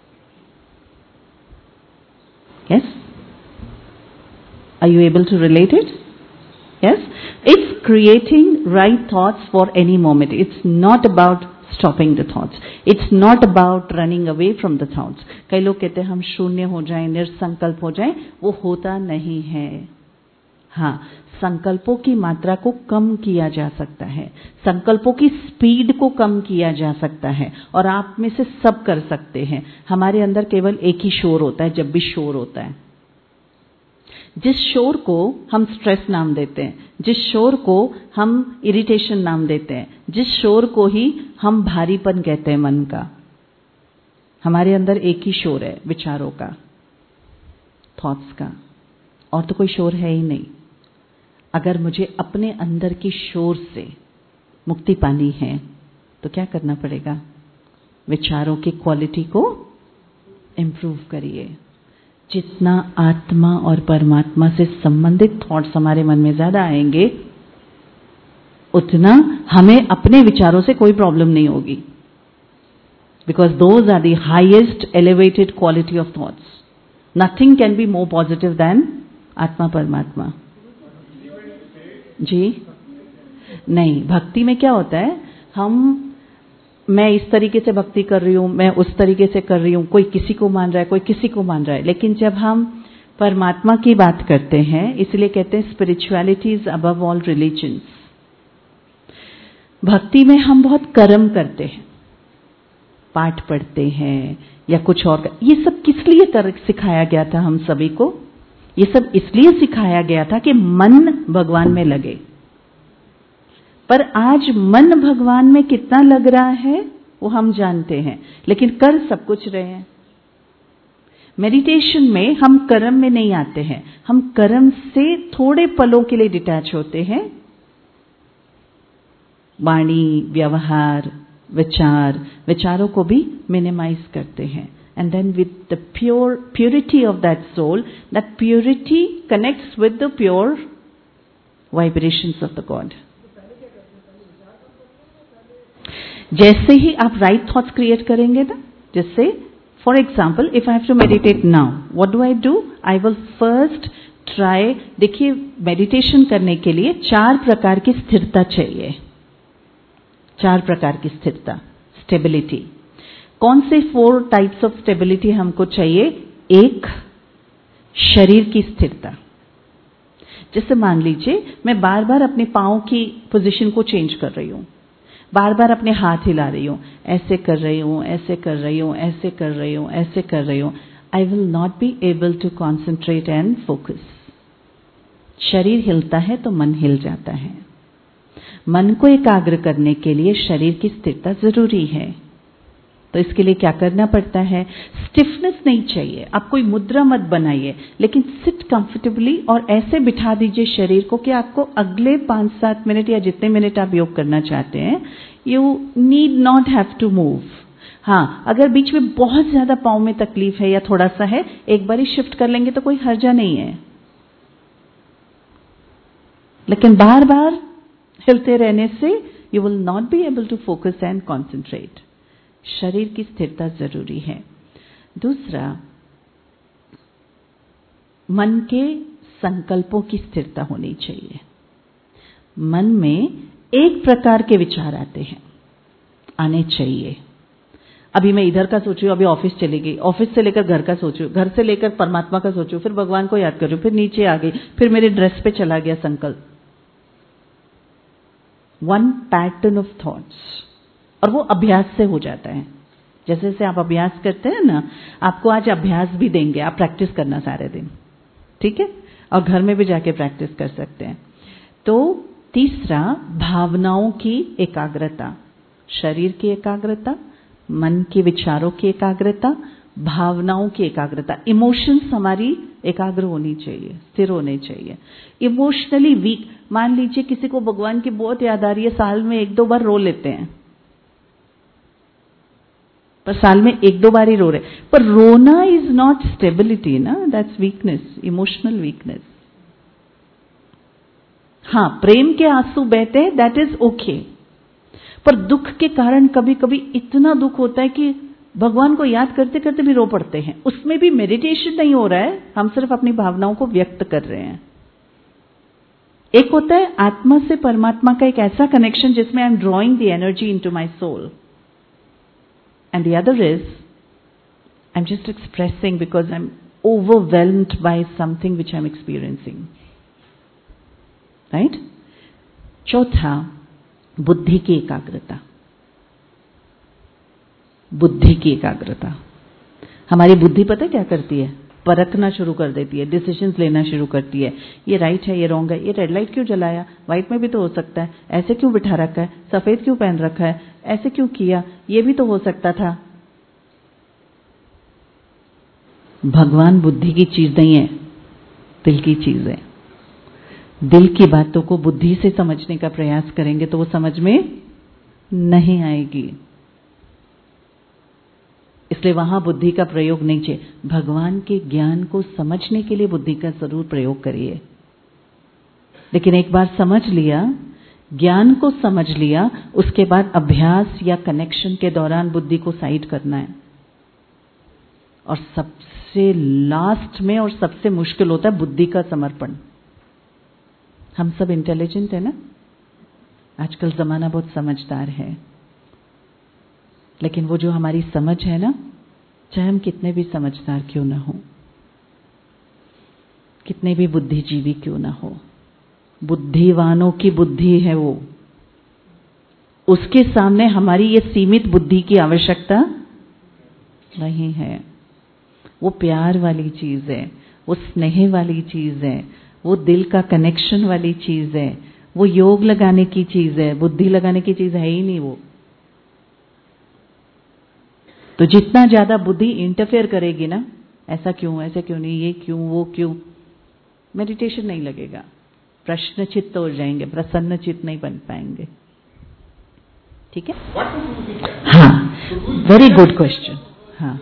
Yes, are you able to relate it? Yes, it's creating right thoughts for any moment. It's not about stopping the thoughts. It's not about running away from the thoughts. कई लोग कहते हैं हम शून्य हो जाएं, निर्संकल्प हो जाएं, वो होता नहीं है। हाँ, संकल्पों की मात्रा को कम किया जा सकता है, संकल्पों की स्पीड को कम किया जा सकता है, और आप में से सब कर सकते हैं। हमारे अंदर केवल एक ही शोर होता है जब भी शोर होता है। जिस शोर को हम स्ट्रेस नाम देते हैं, जिस शोर को हम इरिटेशन नाम देते हैं, जिस शोर को ही हम भारीपन कहते हैं मन का, हमारे अंदर एक ही शोर है, विचारों का, थॉट्स का, और तो कोई शोर है ही नहीं। अगर मुझे अपने अंदर की शोर से मुक्ति पानी है तो क्या करना पड़ेगा? विचारों की क्वालिटी को इम्प्रूव करिए। जितना आत्मा और परमात्मा से संबंधित थॉट्स हमारे मन में ज्यादा आएंगे, उतना हमें अपने विचारों से कोई प्रॉब्लम नहीं होगी, because those are the highest elevated quality of thoughts. Nothing can be more positive than आत्मा परमात्मा। जी नहीं, भक्ति में क्या होता है, हम मैं इस तरीके से भक्ति कर रही हूं, मैं उस तरीके से कर रही हूं, कोई किसी को मान रहा है, कोई किसी को मान रहा है। लेकिन जब हम परमात्मा की बात करते हैं, इसलिए कहते हैं spirituality is above all religions. भक्ति में हम बहुत कर्म करते हैं, पाठ पढ़ते हैं या कुछ और। ये सब किस लिए कर सिखाया गया था हम सभी को? ये सब इसलिए सिखाया गया था कि मन भगवान में लगे। पर आज मन भगवान में कितना लग रहा है वो हम जानते हैं, लेकिन कर सब कुछ रहे हैं। मेडिटेशन में हम कर्म में नहीं आते हैं, हम कर्म से थोड़े पलों के लिए डिटैच होते हैं। वाणी, व्यवहार, विचार, विचारों को भी मिनिमाइज करते हैं। And then with the pure purity of that soul, that purity connects with the pure vibrations of the god. जैसे ही आप राइट थॉट्स क्रिएट करेंगे ना, जैसे for example if I have to meditate now, what do I do? I will first try. देखिए, meditation करने के लिए चार प्रकार की स्थिरता चाहिए। चार प्रकार की स्थिरता, स्टेबिलिटी। कौन से फोर टाइप्स ऑफ स्टेबिलिटी हमको चाहिए? एक, शरीर की स्थिरता। जैसे मान लीजिए मैं बार बार अपने पाँव की पोजीशन को चेंज कर रही हूँ, बार बार अपने हाथ हिला रही हूँ, ऐसे कर रही हूँ, ऐसे कर रही हूँ, ऐसे कर रही हूँ, ऐसे कर रही हूँ, I will not be able to concentrate and focus. शरीर हिलता है तो मन हिल जाता है। मन को एकाग्र करने के लिए शरीर की स्थिरता जरूरी है। तो इसके लिए क्या करना पड़ता है? स्टिफनेस नहीं चाहिए, आप कोई मुद्रा मत बनाइए, लेकिन सिट कंफर्टेबली और ऐसे बिठा दीजिए शरीर को कि आपको अगले पांच सात मिनट या जितने मिनट आप योग करना चाहते हैं, you need not have to move. हाँ, अगर बीच में बहुत ज्यादा पाँव में तकलीफ है या थोड़ा सा है, एक बार ही शिफ्ट कर लेंगे तो कोई हर्जा नहीं है, लेकिन बार बार हिलते रहने से you will not be able to focus and concentrate. शरीर की स्थिरता जरूरी है। दूसरा, मन के संकल्पों की स्थिरता होनी चाहिए। मन में एक प्रकार के विचार आते हैं, आने चाहिए। अभी मैं इधर का सोच रही हूँ, अभी ऑफिस चली गई, ऑफिस से लेकर घर का सोच रही हूँ, घर से लेकर परमात्मा का सोच रही हूँ, फिर भगवान को याद कर रही हूँ, फिर नीचे आ गई, फिर मेरे ड्रेस पे चला गया संकल्प। वन पैटर्न ऑफ थॉट्स, और वो अभ्यास से हो जाता है। जैसे जैसे आप अभ्यास करते हैं ना, आपको आज अभ्यास भी देंगे, आप प्रैक्टिस करना सारे दिन, ठीक है, और घर में भी जाके प्रैक्टिस कर सकते हैं। तो तीसरा, भावनाओं की एकाग्रता, शरीर की एकाग्रता, मन के विचारों की एकाग्रता, भावनाओं की एकाग्रता। इमोशंस हमारी एकाग्र होनी चाहिए, स्थिर होने चाहिए। इमोशनली वीक, मान लीजिए किसी को भगवान की बहुत याद आ रही है, साल में एक दो बार रो लेते हैं, पर साल में एक दो बार ही रो रहे, पर रोना इज नॉट स्टेबिलिटी ना, दैट्स वीकनेस, इमोशनल वीकनेस। हाँ, प्रेम के आंसू बहते हैं, दैट इज ओके, पर दुख के कारण कभी कभी इतना दुख होता है कि भगवान को याद करते करते भी रो पड़ते हैं, उसमें भी मेडिटेशन नहीं हो रहा है, हम सिर्फ अपनी भावनाओं को व्यक्त कर रहे हैं। एक होता है आत्मा से परमात्मा का एक ऐसा कनेक्शन जिसमें I am drawing the energy into my soul, and the other is I'm just expressing because I'm overwhelmed by something which I'm experiencing, right? चौथा, बुद्धि की एकाग्रता। बुद्धि की एकाग्रता, हमारी बुद्धि पता है क्या करती है? परखना शुरू कर देती है, डिसीजंस लेना शुरू करती है, ये राइट है, ये रॉन्ग है, ये रेड लाइट क्यों जलाया, व्हाइट में भी तो हो सकता है, ऐसे क्यों बिठा रखा है, सफेद क्यों पहन रखा है, ऐसे क्यों किया, ये भी तो हो सकता था। भगवान बुद्धि की चीज नहीं है, दिल की चीज है। दिल की बातों को बुद्धि से समझने का प्रयास करेंगे तो वो समझ में नहीं आएगी, इसलिए वहां बुद्धि का प्रयोग नहीं चाहिए। भगवान के ज्ञान को समझने के लिए बुद्धि का जरूर प्रयोग करिए, लेकिन एक बार समझ लिया, ज्ञान को समझ लिया, उसके बाद अभ्यास या कनेक्शन के दौरान बुद्धि को साइड करना है। और सबसे लास्ट में और सबसे मुश्किल होता है बुद्धि का समर्पण। हम सब इंटेलिजेंट है ना, आजकल जमाना बहुत समझदार है, लेकिन वो जो हमारी समझ है ना, चाहे हम कितने भी समझदार क्यों ना हो, कितने भी बुद्धिजीवी क्यों ना हो, बुद्धिवानों की बुद्धि है वो, उसके सामने हमारी ये सीमित बुद्धि की आवश्यकता नहीं है। वो प्यार वाली चीज है, वो स्नेह वाली चीज है, वो दिल का कनेक्शन वाली चीज है, वो योग लगाने की चीज है, बुद्धि लगाने की चीज है ही नहीं वो। तो जितना ज्यादा बुद्धि इंटरफेयर करेगी ना, ऐसा क्यों, ऐसे क्यों नहीं, ये क्यों, वो क्यों, मेडिटेशन नहीं लगेगा, प्रश्न चित्त हो जाएंगे, प्रसन्न चित्त नहीं बन पाएंगे। ठीक है, हाँ, वेरी गुड क्वेश्चन। हाँ,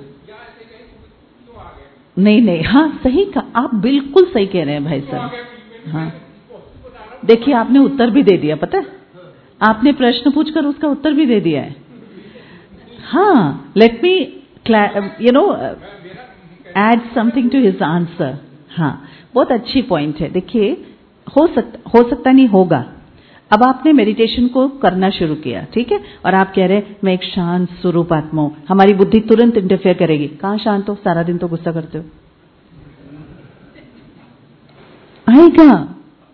नहीं नहीं, हाँ सही कहा, आप बिल्कुल सही कह रहे हैं भाई साहब। हाँ, देखिए आपने उत्तर भी दे दिया, पता है, आपने प्रश्न पूछकर उसका उत्तर भी दे दिया है। हाँ, let me you know add something to his answer. हाँ, बहुत अच्छी पॉइंट है। देखिए, हो सकता हो सकता नहीं होगा। अब आपने मेडिटेशन को करना शुरू किया, ठीक है, और आप कह रहे हैं मैं एक शांत स्वरूप आत्मा हूं, हमारी बुद्धि तुरंत इंटरफेयर करेगी। कहां शांत हो, सारा दिन तो गुस्सा करते हो। आएगा,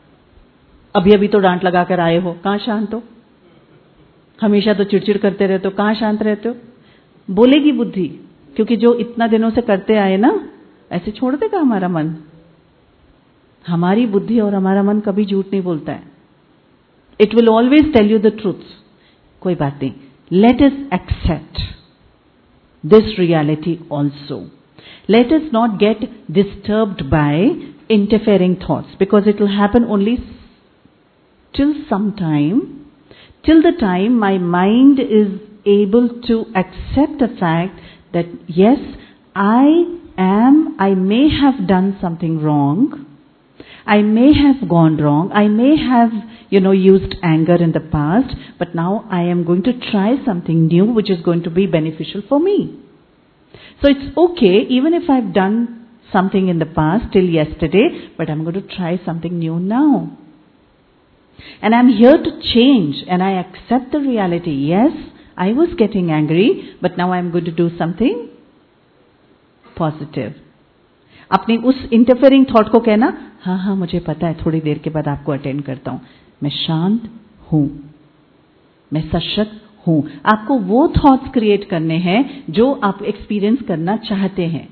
अभी अभी तो डांट लगा कर आए हो, कहाँ शांत हो? हमेशा तो चिड़चिड़ करते रहते हो, कहाँ शांत रहते हो? बोलेगी बुद्धि, क्योंकि जो इतना दिनों से करते आए ना, ऐसे छोड़ देगा हमारा मन। हमारी बुद्धि और हमारा मन कभी झूठ नहीं बोलता है। It will always tell you the truth. कोई बात नहीं, let us accept this reality also. Let us not get disturbed by interfering thoughts, because it will happen only till some time, till the time my mind is able to accept the fact that yes, I am, I may have done something wrong, I may have gone wrong, I may have, you know, used anger in the past, but now I am going to try something new which is going to be beneficial for me. So it's okay, even if I've done something in the past till yesterday, but I'm going to try something new now. And I'm here to change, and I accept the reality. Yes, I was getting angry, but now I'm going to do something positive. अपनी उस interfering thought को कहना, हाँ हाँ मुझे पता है, थोड़ी देर के बाद आपको अटेंड करता हूं, मैं शांत हूं, मैं सशक्त हूं। आपको वो थॉट्स क्रिएट करने हैं जो आप एक्सपीरियंस करना चाहते हैं।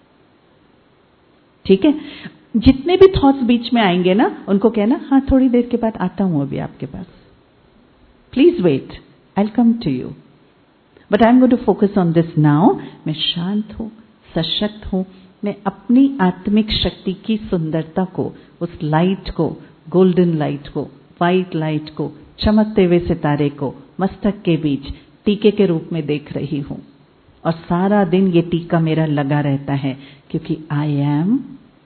ठीक है? जितने भी थॉट्स बीच में आएंगे ना, उनको कहना, हाँ थोड़ी देर के बाद आता हूं अभी आपके पास, please wait, I will come to you, but I am going to focus on this now. मैं शांत हूं, सशक्त हूं, मैं अपनी आत्मिक शक्ति की सुंदरता को, उस लाइट को, गोल्डन लाइट को, व्हाइट लाइट को, चमकते हुए सितारे को मस्तक के बीच टीके के रूप में देख रही हूं। और सारा दिन ये टीका मेरा लगा रहता है, क्योंकि I am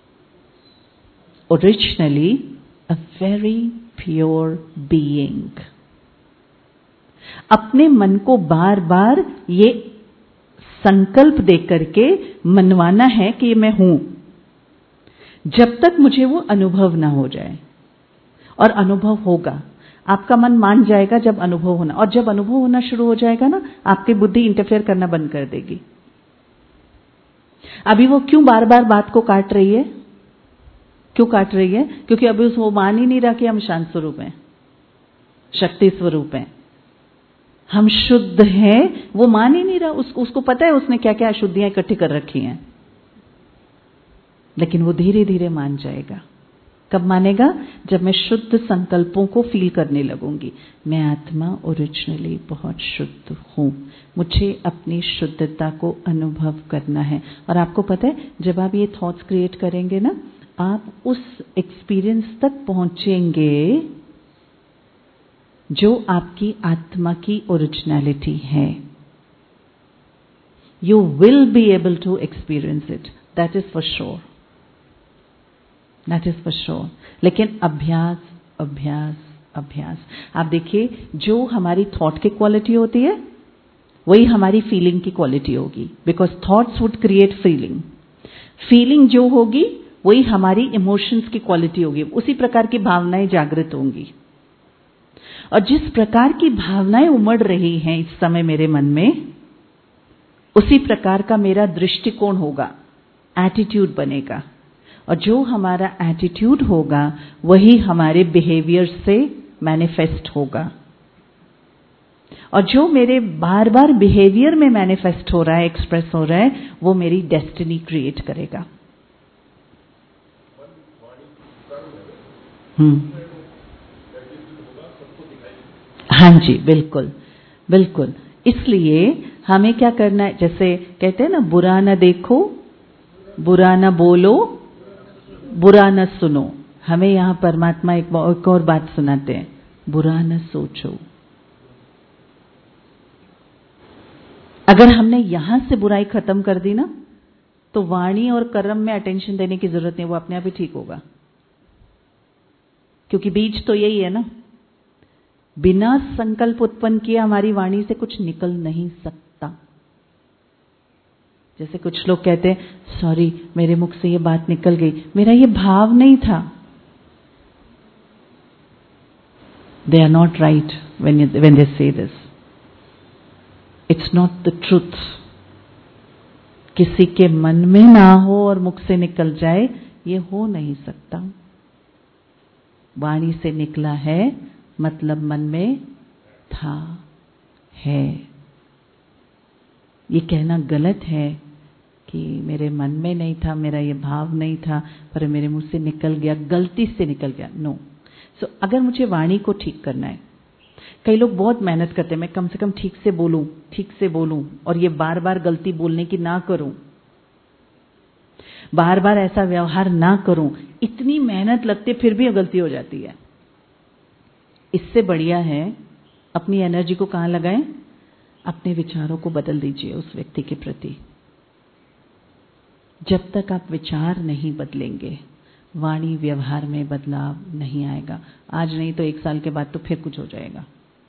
originally a very pure being. अपने मन को बार बार ये संकल्प देकर के मनवाना है कि मैं हूं, जब तक मुझे वो अनुभव ना हो जाए। और अनुभव होगा, आपका मन मान जाएगा जब अनुभव होना, और जब अनुभव होना शुरू हो जाएगा ना, आपकी बुद्धि इंटरफेयर करना बंद कर देगी। अभी वो क्यों बार बार बात को काट रही है? क्यों काट रही है? क्योंकि अभी वो मान ही नहीं रहा कि हम शांत स्वरूप हैं, शक्ति स्वरूप हैं, हम शुद्ध हैं। वो मान ही नहीं रहा, उस, उसको पता है उसने क्या क्या अशुद्धियां इकट्ठी कर रखी हैं, लेकिन वो धीरे धीरे मान जाएगा। कब मानेगा? जब मैं शुद्ध संकल्पों को फील करने लगूंगी। मैं आत्मा ओरिजिनली बहुत शुद्ध हूं, मुझे अपनी शुद्धता को अनुभव करना है। और आपको पता है, जब आप ये थॉट्स क्रिएट करेंगे ना, आप उस एक्सपीरियंस तक पहुंचेंगे जो आपकी आत्मा की ओरिजिनलिटी है। You will be able to experience it, that is for sure, that is for sure. लेकिन अभ्यास अभ्यास अभ्यास। आप देखिए, जो हमारी थॉट की क्वालिटी होती है वही हमारी फीलिंग की क्वालिटी होगी, because thoughts would create feeling. Feeling जो होगी वही हमारी इमोशंस की क्वालिटी होगी, उसी प्रकार की भावनाएं जागृत होंगी। और जिस प्रकार की भावनाएं उमड़ रही हैं इस समय मेरे मन में, उसी प्रकार का मेरा दृष्टिकोण होगा, एटीट्यूड बनेगा। और जो हमारा एटीट्यूड होगा वही हमारे बिहेवियर से मैनिफेस्ट होगा। और जो मेरे बार बार बिहेवियर में मैनिफेस्ट हो रहा है, एक्सप्रेस हो रहा है, वो मेरी डेस्टिनी क्रिएट करेगा। हम्म, हाँ जी, बिल्कुल बिल्कुल। इसलिए हमें क्या करना है, जैसे कहते हैं ना, बुरा न देखो, बुरा न बोलो, बुरा न सुनो। हमें यहाँ परमात्मा एक, एक और बात सुनाते हैं, बुरा न सोचो। अगर हमने यहां से बुराई खत्म कर दी ना, तो वाणी और कर्म में अटेंशन देने की जरूरत नहीं, वो अपने आप ही ठीक होगा। क्योंकि बीज तो यही है ना, बिना संकल्प उत्पन्न किए हमारी वाणी से कुछ निकल नहीं सकता। जैसे कुछ लोग कहते हैं, सॉरी मेरे मुख से ये बात निकल गई, मेरा ये भाव नहीं था। They are not right when when they say this. It's not the truth. किसी के मन में ना हो और मुख से निकल जाए, ये हो नहीं सकता। वाणी से निकला है मतलब मन में था, है। ये कहना गलत है कि मेरे मन में नहीं था, मेरा ये भाव नहीं था, पर मेरे मुंह से निकल गया, गलती से निकल गया। नो। सो अगर मुझे वाणी को ठीक करना है, कई लोग बहुत मेहनत करते हैं, मैं कम से कम ठीक से बोलूं, ठीक से बोलूं, और ये बार बार गलती बोलने की ना करूं, बार बार ऐसा व्यवहार ना करूं, इतनी मेहनत लगती फिर भी गलती हो जाती है। इससे बढ़िया है अपनी एनर्जी को कहां लगाएं? अपने विचारों को बदल दीजिए उस व्यक्ति के प्रति। जब तक आप विचार नहीं बदलेंगे, वाणी व्यवहार में बदलाव नहीं आएगा। आज नहीं तो एक साल के बाद तो फिर कुछ हो जाएगा।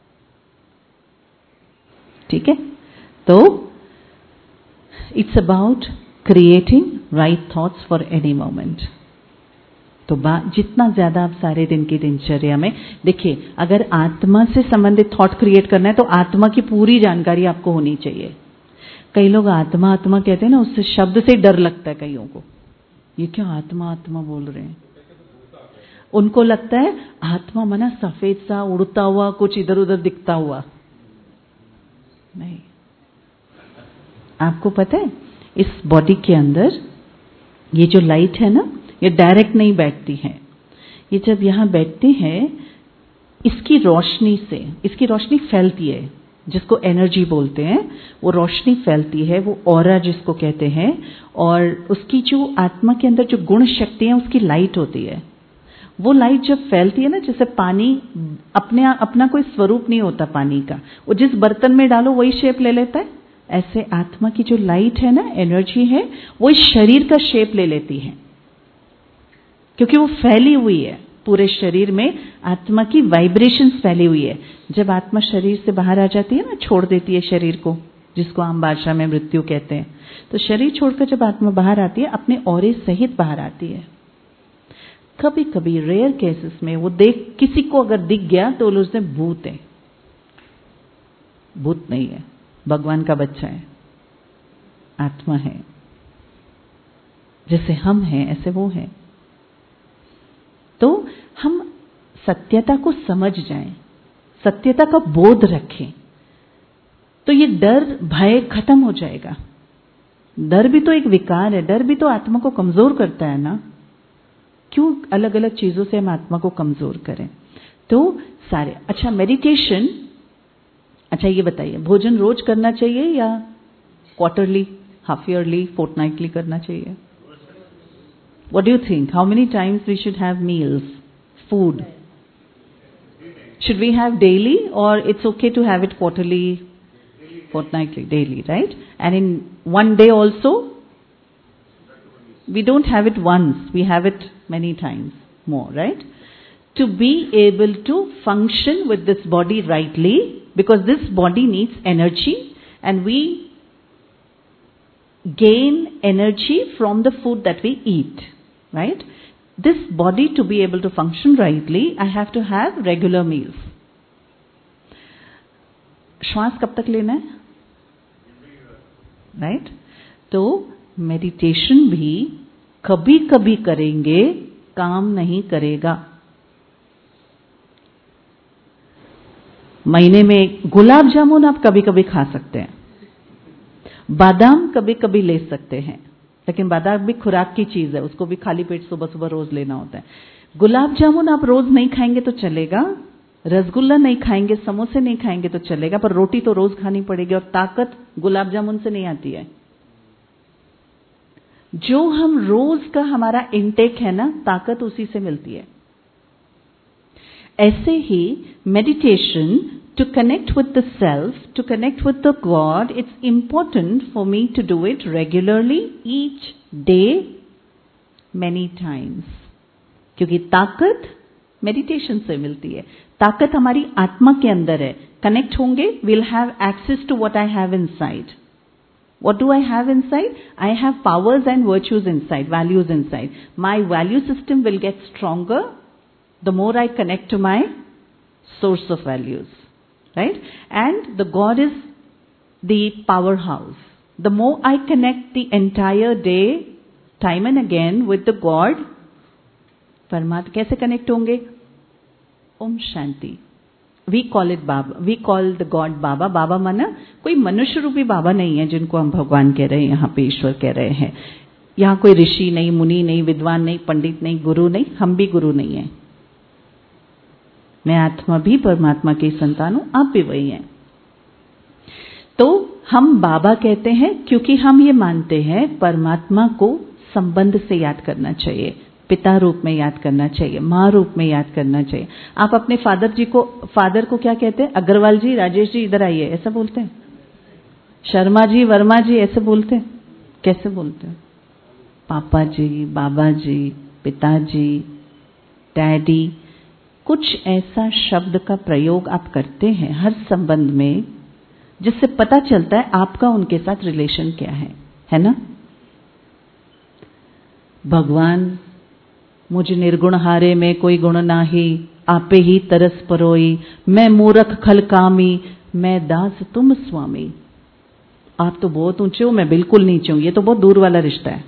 ठीक है? तो it's about creating right thoughts for any moment. तो जितना ज्यादा आप सारे दिन की दिनचर्या में देखिए, अगर आत्मा से संबंधित थॉट क्रिएट करना है तो आत्मा की पूरी जानकारी आपको होनी चाहिए। कई लोग आत्मा आत्मा कहते हैं ना, उससे शब्द से डर लगता है कईयों को। ये क्या आत्मा आत्मा बोल रहे हैं? उनको लगता है आत्मा माना सफेद सा उड़ता हुआ, कुछ इधर उधर दिखता हुआ। नहीं, आपको पता है इस बॉडी के अंदर ये जो लाइट है ना, ये डायरेक्ट नहीं बैठती है। ये जब यहां बैठती है, इसकी रोशनी से, इसकी रोशनी फैलती है, जिसको एनर्जी बोलते हैं, वो रोशनी फैलती है, वो ऑरा जिसको कहते हैं, और उसकी जो आत्मा के अंदर जो गुण शक्ति है उसकी लाइट होती है। वो लाइट जब फैलती है ना, जैसे पानी अपने अपना कोई स्वरूप नहीं होता पानी का, वो जिस बर्तन में डालो वही शेप ले लेता है। ऐसे आत्मा की जो लाइट है ना, एनर्जी है, वो इस शरीर का शेप ले लेती है, क्योंकि वो फैली हुई है पूरे शरीर में। आत्मा की वाइब्रेशंस फैली हुई है। जब आत्मा शरीर से बाहर आ जाती है ना, छोड़ देती है शरीर को, जिसको आम भाषा में मृत्यु कहते हैं, तो शरीर छोड़कर जब आत्मा बाहर आती है, अपने औरे सहित बाहर आती है। कभी कभी रेयर केसेस में वो देख, किसी को अगर दिख गया तो उसने भूत है। भूत नहीं है, भगवान का बच्चा है, आत्मा है। जैसे हम हैं ऐसे वो है। तो हम सत्यता को समझ जाएं, सत्यता का बोध रखें, तो ये डर भय खत्म हो जाएगा। डर भी तो एक विकार है, डर भी तो आत्मा को कमजोर करता है ना। क्यों अलग अलग चीजों से हम आत्मा को कमजोर करें? तो सारे अच्छा मेडिटेशन, अच्छा ये बताइए, भोजन रोज करना चाहिए या क्वार्टरली, हाफ ईयरली, फोर्टनाइटली करना चाहिए? What do you think? How many times we should have meals, food? Should we have daily, or it's okay to have it quarterly, fortnightly, daily, right? And in one day also, we don't have it once, we have it many times more, right? To be able to function with this body rightly, because this body needs energy, and we gain energy from the food that we eat. Right? This body to be able to function rightly, I have to have regular meals. श्वास कब तक लेना है? Right? तो meditation भी कभी कभी करेंगे, काम नहीं करेगा। महीने में गुलाब जामुन आप कभी कभी खा सकते हैं, बादाम कभी कभी ले सकते हैं, लेकिन बादाम भी खुराक की चीज है, उसको भी खाली पेट सुबह सुबह रोज लेना होता है। गुलाब जामुन आप रोज नहीं खाएंगे तो चलेगा, रसगुल्ला नहीं खाएंगे, समोसे नहीं खाएंगे तो चलेगा, पर रोटी तो रोज खानी पड़ेगी, और ताकत गुलाब जामुन से नहीं आती है। जो हम रोज का हमारा इनटेक है ना, ताकत उसी से मिलती है। ऐसे ही meditation, to connect with the self, to connect with the God, it's important for me to do it regularly, each day, many times. क्योंकि ताकत मेडिटेशन से मिलती है। ताकत हमारी आत्मा के अंदर है। कनेक्ट होंगे, we'll have access to what I have inside. What do I have inside? I have powers and virtues inside, values inside. My value system will get stronger the more I connect to my source of values. Right? And the God is the powerhouse. The more I connect the entire day, time and again with the God, परमात्मा कैसे connect होंगे? ओम शांति। We call it Baba, we call the god Baba. Baba माना कोई मनुष्य रूपी बाबा नहीं है जिनको हम भगवान कह रहे हैं, यहाँ पे ईश्वर कह रहे हैं। यहाँ कोई ऋषि नहीं, मुनि नहीं, विद्वान नहीं, पंडित नहीं, गुरु नहीं, हम भी गुरु नहीं है। मैं आत्मा भी परमात्मा की संतान हूं, आप भी वही हैं। तो हम बाबा कहते हैं क्योंकि हम ये मानते हैं परमात्मा को संबंध से याद करना चाहिए, पिता रूप में याद करना चाहिए, माँ रूप में याद करना चाहिए। आप अपने फादर जी को, फादर को क्या कहते हैं? अग्रवाल जी, राजेश जी इधर आइए, ऐसा बोलते हैं? शर्मा जी, वर्मा जी ऐसे बोलते हैं? कैसे बोलते हैं? पापा जी, बाबा जी, पिताजी, डैडी, कुछ ऐसा शब्द का प्रयोग आप करते हैं हर संबंध में जिससे पता चलता है आपका उनके साथ रिलेशन क्या है, है ना? भगवान मुझ निर्गुण हारे में कोई गुण नाही, आपे ही तरस परोई, मैं मूरख खल कामी, मैं दास तुम स्वामी। आप तो बहुत ऊंचे हो, मैं बिल्कुल नीचे हूं। ये तो बहुत दूर वाला रिश्ता है,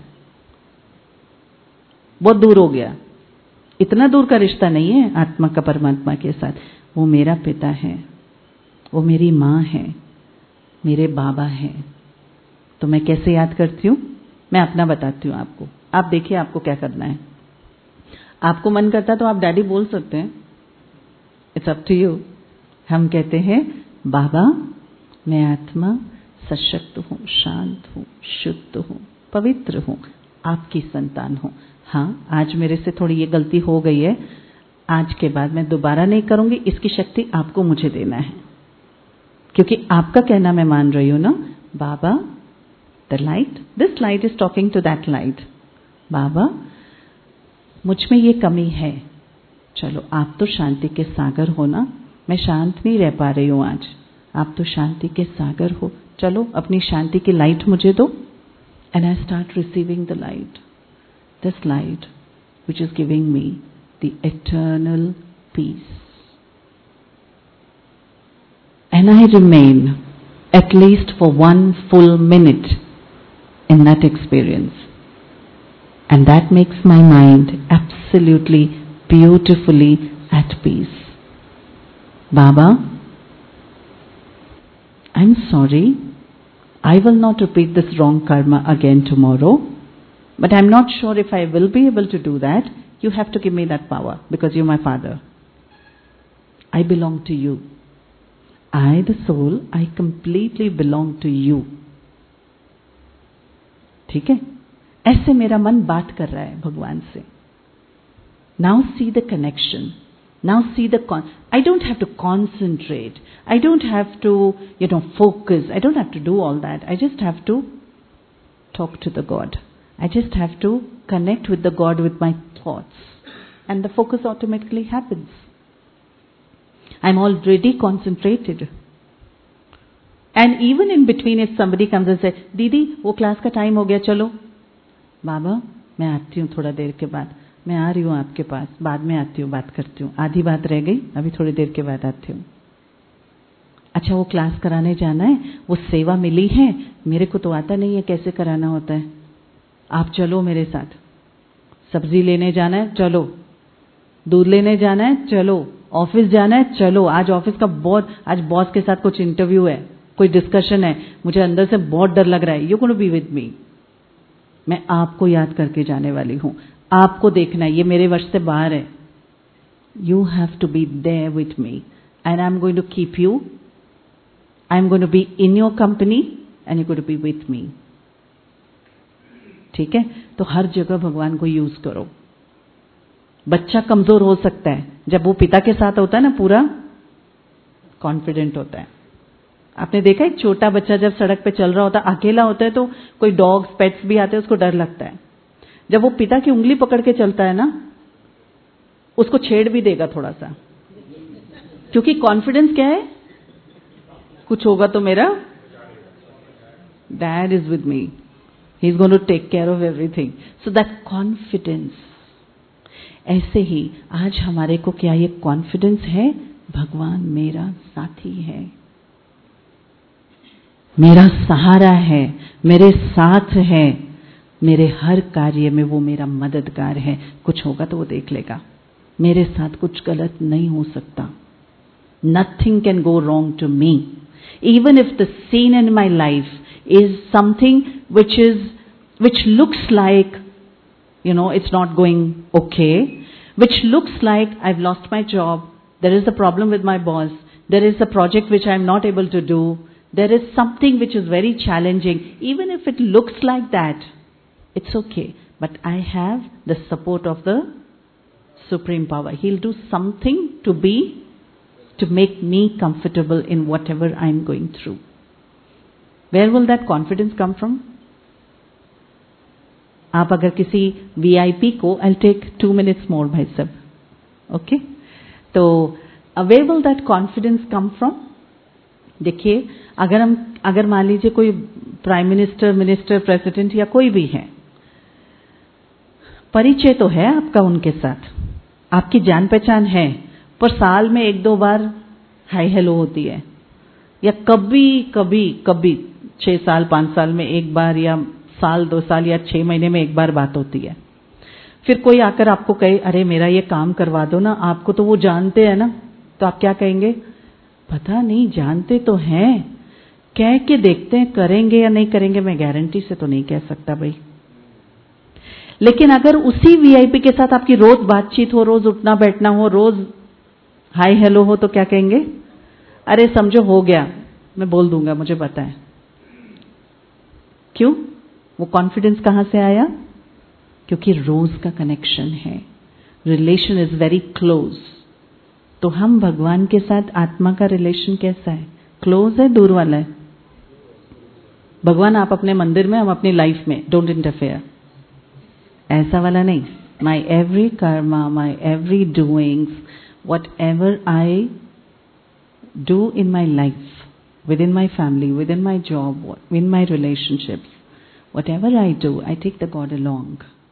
बहुत दूर हो गया। इतना दूर का रिश्ता नहीं है आत्मा का परमात्मा के साथ। वो मेरा पिता है, वो मेरी माँ है, मेरे बाबा है। तो मैं कैसे याद करती हूँ? मैं अपना बताती हूँ आपको। आप देखिए आपको क्या करना है। आपको मन करता तो आप डैडी बोल सकते हैं, इट्स अप टू यू। हम कहते हैं बाबा मैं आत्मा सशक्त हूँ, शांत हूँ, शुद्ध हूँ, पवित्र हूँ, आपकी संतान हूँ। हाँ, आज मेरे से थोड़ी ये गलती हो गई है, आज के बाद मैं दोबारा नहीं करूंगी। इसकी शक्ति आपको मुझे देना है, क्योंकि आपका कहना मैं मान रही हूं ना। Baba, the light, this light is talking to that light. Baba मुझ में ये कमी है। चलो, आप तो शांति के सागर हो ना, मैं शांत नहीं रह पा रही हूं आज, आप तो शांति के सागर हो। चलो अपनी शांति की लाइट मुझे दो। And I start receiving the light, this light which is giving me the eternal peace. And I remain at least for one full minute in that experience. And that makes my mind absolutely beautifully at peace. Baba, I'm sorry. I will not repeat this wrong karma again tomorrow. But I'm not sure if I will be able to do that. You have to give me that power because you're my father. I belong to you. I, the soul, I completely belong to you. ठीक है? ऐसे मेरा मन बात कर रहा है भगवान से. Now see the connection. Now see the con. I don't have to concentrate. I don't have to, you know, focus. I don't have to do all that. I just have to talk to the God. I just have to connect with the God with my thoughts, and the focus automatically happens. I'm already concentrated. And even in between, if somebody comes and says, दीदी वो class का time हो गया, चलो। बाबा मैं आती हूँ थोड़ा देर के बाद, मैं आ रही हूँ आपके पास, बाद में आती हूँ, बात करती हूँ, आधी बात रह गई, अभी थोड़ी देर के बाद आती हूँ। अच्छा वो क्लास कराने जाना है, वो सेवा मिली है, मेरे को तो आता नहीं है कैसे कराना होता है, आप चलो मेरे साथ। सब्जी लेने जाना है, चलो। दूध लेने जाना है, चलो। ऑफिस जाना है, चलो। आज ऑफिस का बहुत, आज बॉस के साथ कुछ इंटरव्यू है, कोई डिस्कशन है, मुझे अंदर से बहुत डर लग रहा है। You gonna be with me. मैं आपको याद करके जाने वाली हूं, आपको देखना है, ये मेरे वश से बाहर है। You have to be there with me and I am going to keep you, I am going to be in your company and you going to be with me. ठीक है? तो हर जगह भगवान को यूज करो। बच्चा कमजोर हो सकता है, जब वो पिता के साथ होता है ना, पूरा कॉन्फिडेंट होता है। आपने देखा है छोटा बच्चा जब सड़क पे चल रहा होता है, अकेला होता है, तो कोई डॉग्स पेट्स भी आते हैं, उसको डर लगता है। जब वो पिता की उंगली पकड़ के चलता है ना, उसको छेड़ भी देगा थोड़ा सा, क्योंकि कॉन्फिडेंस क्या है, कुछ होगा तो मेरा dad is with me, he is going to take care of everything. So that confidence, ऐसे ही आज हमारे को क्या ये कॉन्फिडेंस है, भगवान मेरा साथी है, मेरा सहारा है, मेरे साथ है, मेरे हर कार्य में वो मेरा मददगार है, कुछ होगा तो वो देख लेगा। मेरे साथ कुछ गलत नहीं हो सकता. Nothing can go wrong to me. Even if the scene in my life is something which is, which looks like, you know, it's not going okay, which looks like I've lost my job, there is a problem with my boss, there is a project which I'm not able to do, there is something which is very challenging. Even if it looks like that, it's okay. But I have the support of the Supreme Power. He'll do something to be, to make me comfortable in whatever I'm going through. Where will that confidence come from? आप अगर किसी V I P को, I'll take two minutes more भाई साहब, okay? तो where will that confidence come from? देखिए, अगर हम अगर मान लीजिए कोई प्राइम मिनिस्टर, मिनिस्टर, प्रेसिडेंट या कोई भी है, परिचय तो है आपका उनके साथ, आपकी जान पहचान है, पर साल में एक दो बार हाय हेलो होती है, या कभी कभी कभी छह साल पांच साल में एक बार, या साल दो साल या छह महीने में एक बार बात होती है. फिर कोई आकर आपको कहे अरे मेरा ये काम करवा दो ना, आपको तो वो जानते हैं ना, तो आप क्या कहेंगे? पता नहीं, जानते तो हैं, कह के देखते हैं, करेंगे या नहीं करेंगे मैं गारंटी से तो नहीं कह सकता भाई. लेकिन अगर उसी वीआईपी के साथ आपकी रोज बातचीत हो, रोज उठना बैठना हो, रोज हाय हेलो हो, तो क्या कहेंगे? अरे समझो हो गया, मैं बोल दूंगा, मुझे पता है. क्यों? वो कॉन्फिडेंस कहां से आया? क्योंकि रोज का कनेक्शन है, रिलेशन इज वेरी क्लोज. तो हम भगवान के साथ आत्मा का रिलेशन कैसा है? क्लोज है, दूर वाला है? भगवान आप अपने मंदिर में, हम अपनी लाइफ में, डोंट इंटरफेयर, ऐसा वाला नहीं. My every karma, my every doings, whatever I do in my life, within my family, within my job, in my relationships, whatever I do, I take the God along.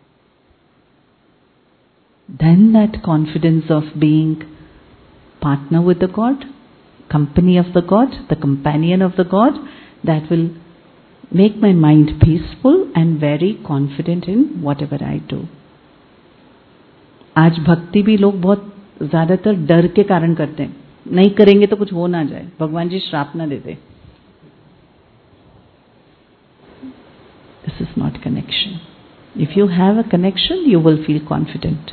Then that confidence of being partner with the God, company of the God, the companion of the God, that will make my mind peaceful and very confident in whatever I do. आज भक्ति भी लोग बहुत ज्यादातर डर के कारण करते हैं, नहीं करेंगे तो कुछ हो ना जाए, भगवान जी श्राप ना दे दे. This is not connection. If you have a connection, you will feel confident.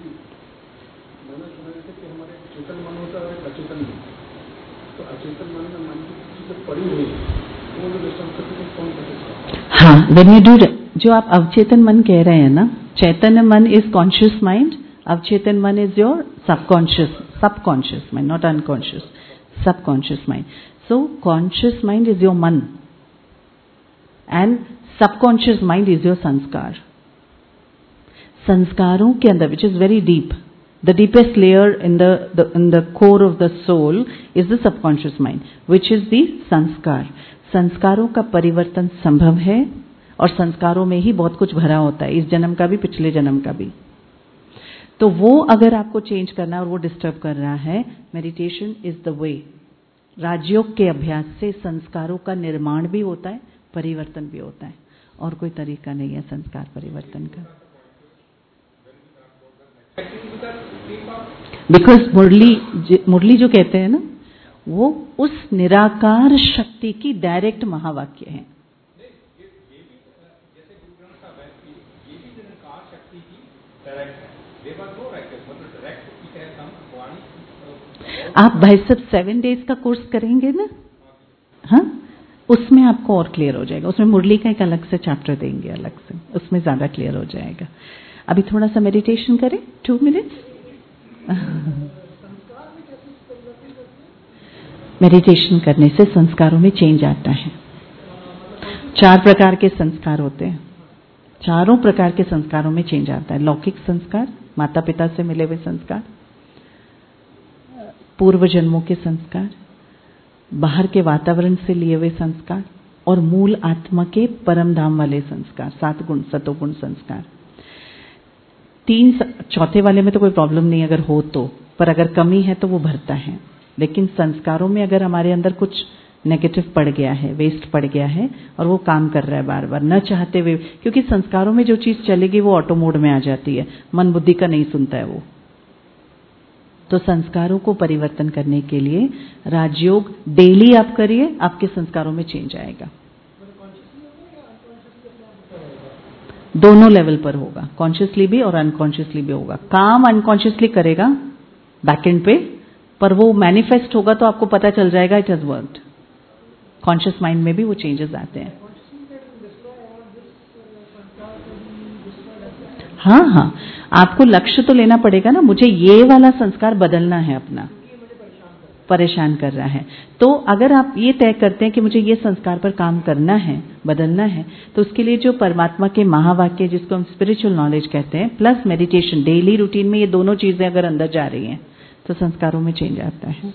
हाँ, when you do, जो आप अवचेतन मन कह रहे हैं ना, चैतन्य मन is conscious mind, अवचेतन मन is your subconscious, subconscious mind, not unconscious, subconscious mind. So conscious mind is your man, and subconscious mind is your sanskar. संस्कारों के अंदर, which is very deep, the deepest layer in the, the in the core of the soul is the subconscious mind, which is the संस्कार. संस्कारों का परिवर्तन संभव है, और संस्कारों में ही बहुत कुछ भरा होता है, इस जन्म का भी, पिछले जन्म का भी. तो वो अगर आपको चेंज करना है और वो डिस्टर्ब कर रहा है, meditation is the way. Rajyoga के अभ्यास से संस्कारों का निर्माण भी होता है, परिवर्तन भी होता है, और कोई तरीका नहीं है संस्कार परिवर्तन का. बिकॉज मुरली मुरली जो कहते हैं ना, वो उस निराकार शक्ति की डायरेक्ट महावाक्य है. आप भाई साहब सेवन डेज का कोर्स करेंगे ना, हाँ, उसमें आपको और क्लियर हो जाएगा. उसमें मुरली का एक अलग से चैप्टर देंगे, अलग से, उसमें ज्यादा क्लियर हो जाएगा. अभी थोड़ा सा मेडिटेशन करें, टू मिनट्स. मेडिटेशन करने से संस्कारों में चेंज आता है. चार प्रकार के संस्कार होते हैं, चारों प्रकार के संस्कारों में चेंज आता है. लौकिक संस्कार, माता पिता से मिले हुए संस्कार, पूर्व जन्मों के संस्कार, बाहर के वातावरण से लिए हुए संस्कार, और मूल आत्मा के परम धाम वाले संस्कार, सात गुण सतोगुण संस्कार. तीन चौथे वाले में तो कोई प्रॉब्लम नहीं अगर हो तो, पर अगर कमी है तो वो भरता है. लेकिन संस्कारों में अगर हमारे अंदर कुछ नेगेटिव पड़ गया है, वेस्ट पड़ गया है, और वो काम कर रहा है बार बार न चाहते हुए, क्योंकि संस्कारों में जो चीज चलेगी वो ऑटो मोड में आ जाती है, मन बुद्धि का नहीं सुनता है वो. तो संस्कारों को परिवर्तन करने के लिए राजयोग डेली आप करिए, आपके संस्कारों में चेंज आएगा। दोनों लेवल पर होगा, कॉन्शियसली भी और अनकॉन्शियसली भी होगा। काम अनकॉन्शियसली करेगा बैकएंड पे, पर वो मैनिफेस्ट होगा तो आपको पता चल जाएगा it has worked. Conscious mind में भी वो चेंजेस आते हैं। हाँ हाँ, आपको लक्ष्य तो लेना पड़ेगा ना, मुझे ये वाला संस्कार बदलना है, अपना परेशान कर रहा है। तो अगर आप ये तय करते हैं कि मुझे ये संस्कार पर काम करना है, बदलना है, तो उसके लिए जो परमात्मा के महावाक्य, जिसको हम स्पिरिचुअल नॉलेज कहते हैं, प्लस मेडिटेशन, डेली रूटीन में ये दोनों चीजें अगर अंदर जा रही हैं तो संस्कारों में चेंज आता है।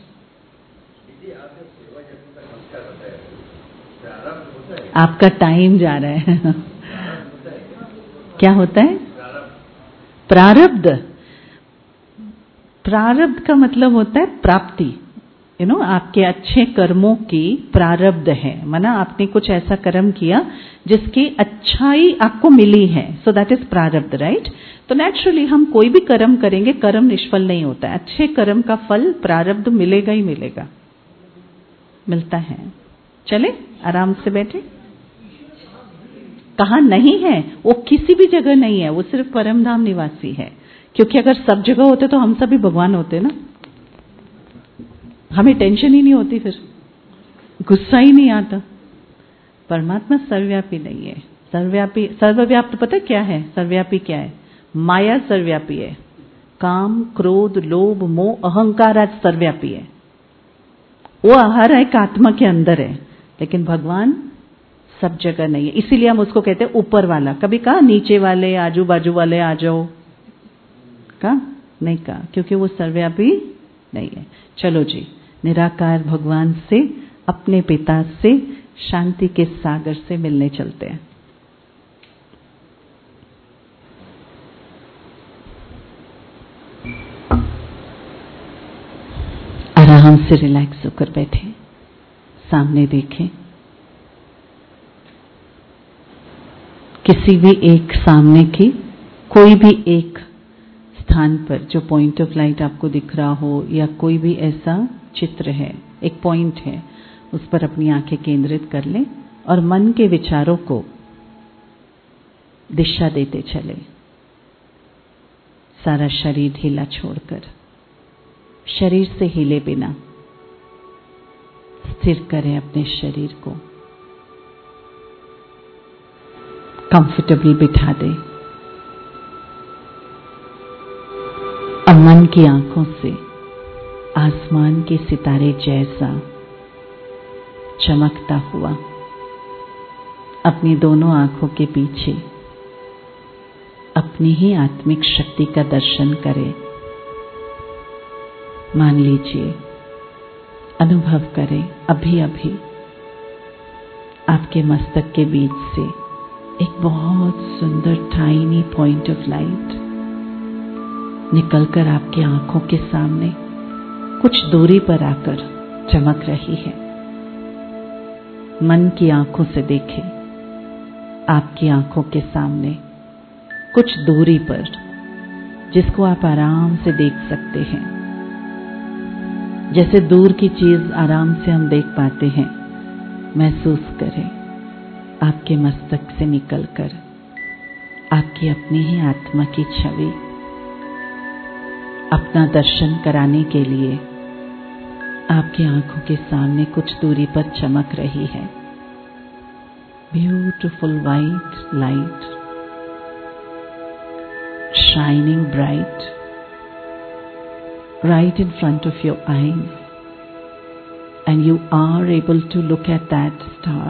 आपका टाइम जा रहा है। क्या होता है? प्रारब्ध। प्रारब्ध का मतलब होता है प्राप्ति। यू नो, आपके अच्छे कर्मों की प्रारब्ध है, माना आपने कुछ ऐसा कर्म किया जिसकी अच्छाई आपको मिली है, सो दैट इज प्रारब्ध, राइट। तो नेचुरली हम कोई भी कर्म करेंगे, कर्म निष्फल नहीं होता है, अच्छे कर्म का फल प्रारब्ध मिलेगा ही मिलेगा, मिलता है। चले आराम से बैठे। कहाँ नहीं है? वो किसी भी जगह नहीं है, वो सिर्फ परमधाम निवासी है। क्योंकि अगर सब जगह होते तो हम सभी भगवान होते ना, हमें टेंशन ही नहीं होती, फिर गुस्सा ही नहीं आता। परमात्मा सर्वव्यापी नहीं है। सर्वव्यापी, सर्वव्याप्त पता क्या है? सर्वव्यापी क्या है? माया सर्वव्यापी है। काम, क्रोध, लोभ, मोह, अहंकार आज सर्वव्यापी है। वो हर एक आत्मा के अंदर है, लेकिन भगवान सब जगह नहीं है। इसीलिए हम उसको कहते हैं ऊपर वाला। कभी कहा नीचे वाले, आजू बाजू वाले आ जाओ, कहा नहीं कहा, क्योंकि वो सर्वव्यापी नहीं है। चलो जी, निराकार भगवान से, अपने पिता से, शांति के सागर से मिलने चलते हैं। आराम से रिलैक्स होकर बैठे, सामने देखें। किसी भी एक सामने की कोई भी एक स्थान पर जो पॉइंट ऑफ लाइट आपको दिख रहा हो, या कोई भी ऐसा चित्र है, एक पॉइंट है, उस पर अपनी आंखें केंद्रित कर लें और मन के विचारों को दिशा देते चले। सारा शरीर ढीला छोड़कर, शरीर से हिले बिना स्थिर करें अपने शरीर को, कंफर्टेबली बिठा दें। अब मन की आंखों से आसमान के सितारे जैसा चमकता हुआ अपनी दोनों आंखों के पीछे अपनी ही आत्मिक शक्ति का दर्शन करें। मान लीजिए, अनुभव करें, अभी अभी आपके मस्तक के बीच से एक बहुत सुंदर टाइनी पॉइंट ऑफ लाइट निकलकर आपकी आंखों के सामने कुछ दूरी पर आकर चमक रही है। मन की आंखों से देखें, आपकी आंखों के सामने कुछ दूरी पर, जिसको आप आराम से देख सकते हैं। जैसे दूर की चीज आराम से हम देख पाते हैं, महसूस करें आपके मस्तक से निकलकर आपकी अपनी ही आत्मा की छवि अपना दर्शन कराने के लिए आपकी आंखों के सामने कुछ दूरी पर चमक रही है। Beautiful white light shining bright right in front of your eyes, and you are able to look at that star,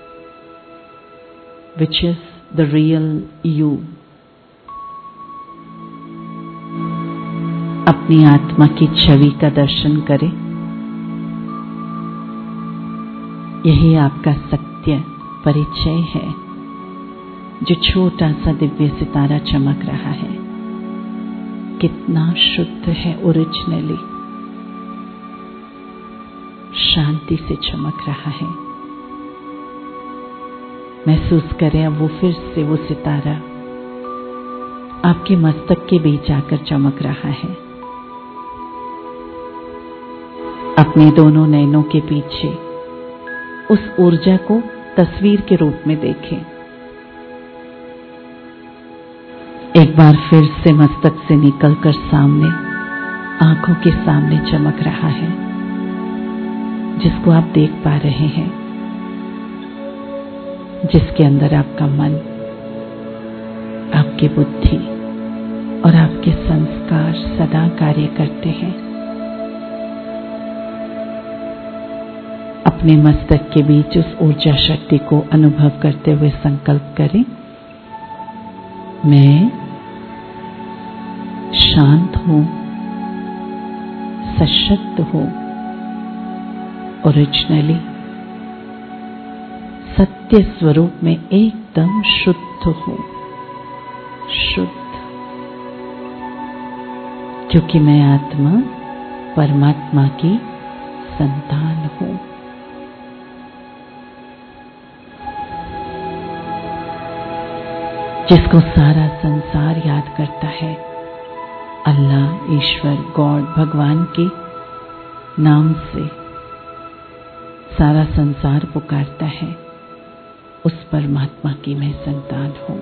which is the real you. अपनी आत्मा की छवि का दर्शन करें। यही आपका सत्य परिचय है, जो छोटा सा दिव्य सितारा चमक रहा है। कितना शुद्ध है, ओरिजिनली शांति से चमक रहा है। महसूस करें अब वो फिर से वो सितारा आपके मस्तक के बीच आकर चमक रहा है। अपने दोनों नैनों के पीछे उस ऊर्जा को तस्वीर के रूप में देखें। एक बार फिर से मस्तक से निकलकर सामने, आंखों के सामने चमक रहा है, जिसको आप देख पा रहे हैं, जिसके अंदर आपका मन, आपकी बुद्धि और आपके संस्कार सदा कार्य करते हैं। अपने मस्तक के बीच उस ऊर्जा शक्ति को अनुभव करते हुए संकल्प करें, मैं शांत हूं, सशक्त हूं, ओरिजिनली सत्य स्वरूप में एकदम शुद्ध हूं, शुद्ध, क्योंकि मैं आत्मा परमात्मा की संतान हूं। जिसको सारा संसार याद करता है, अल्लाह, ईश्वर, गॉड, भगवान के नाम से सारा संसार पुकारता है, उस परमात्मा की मैं संतान हूं।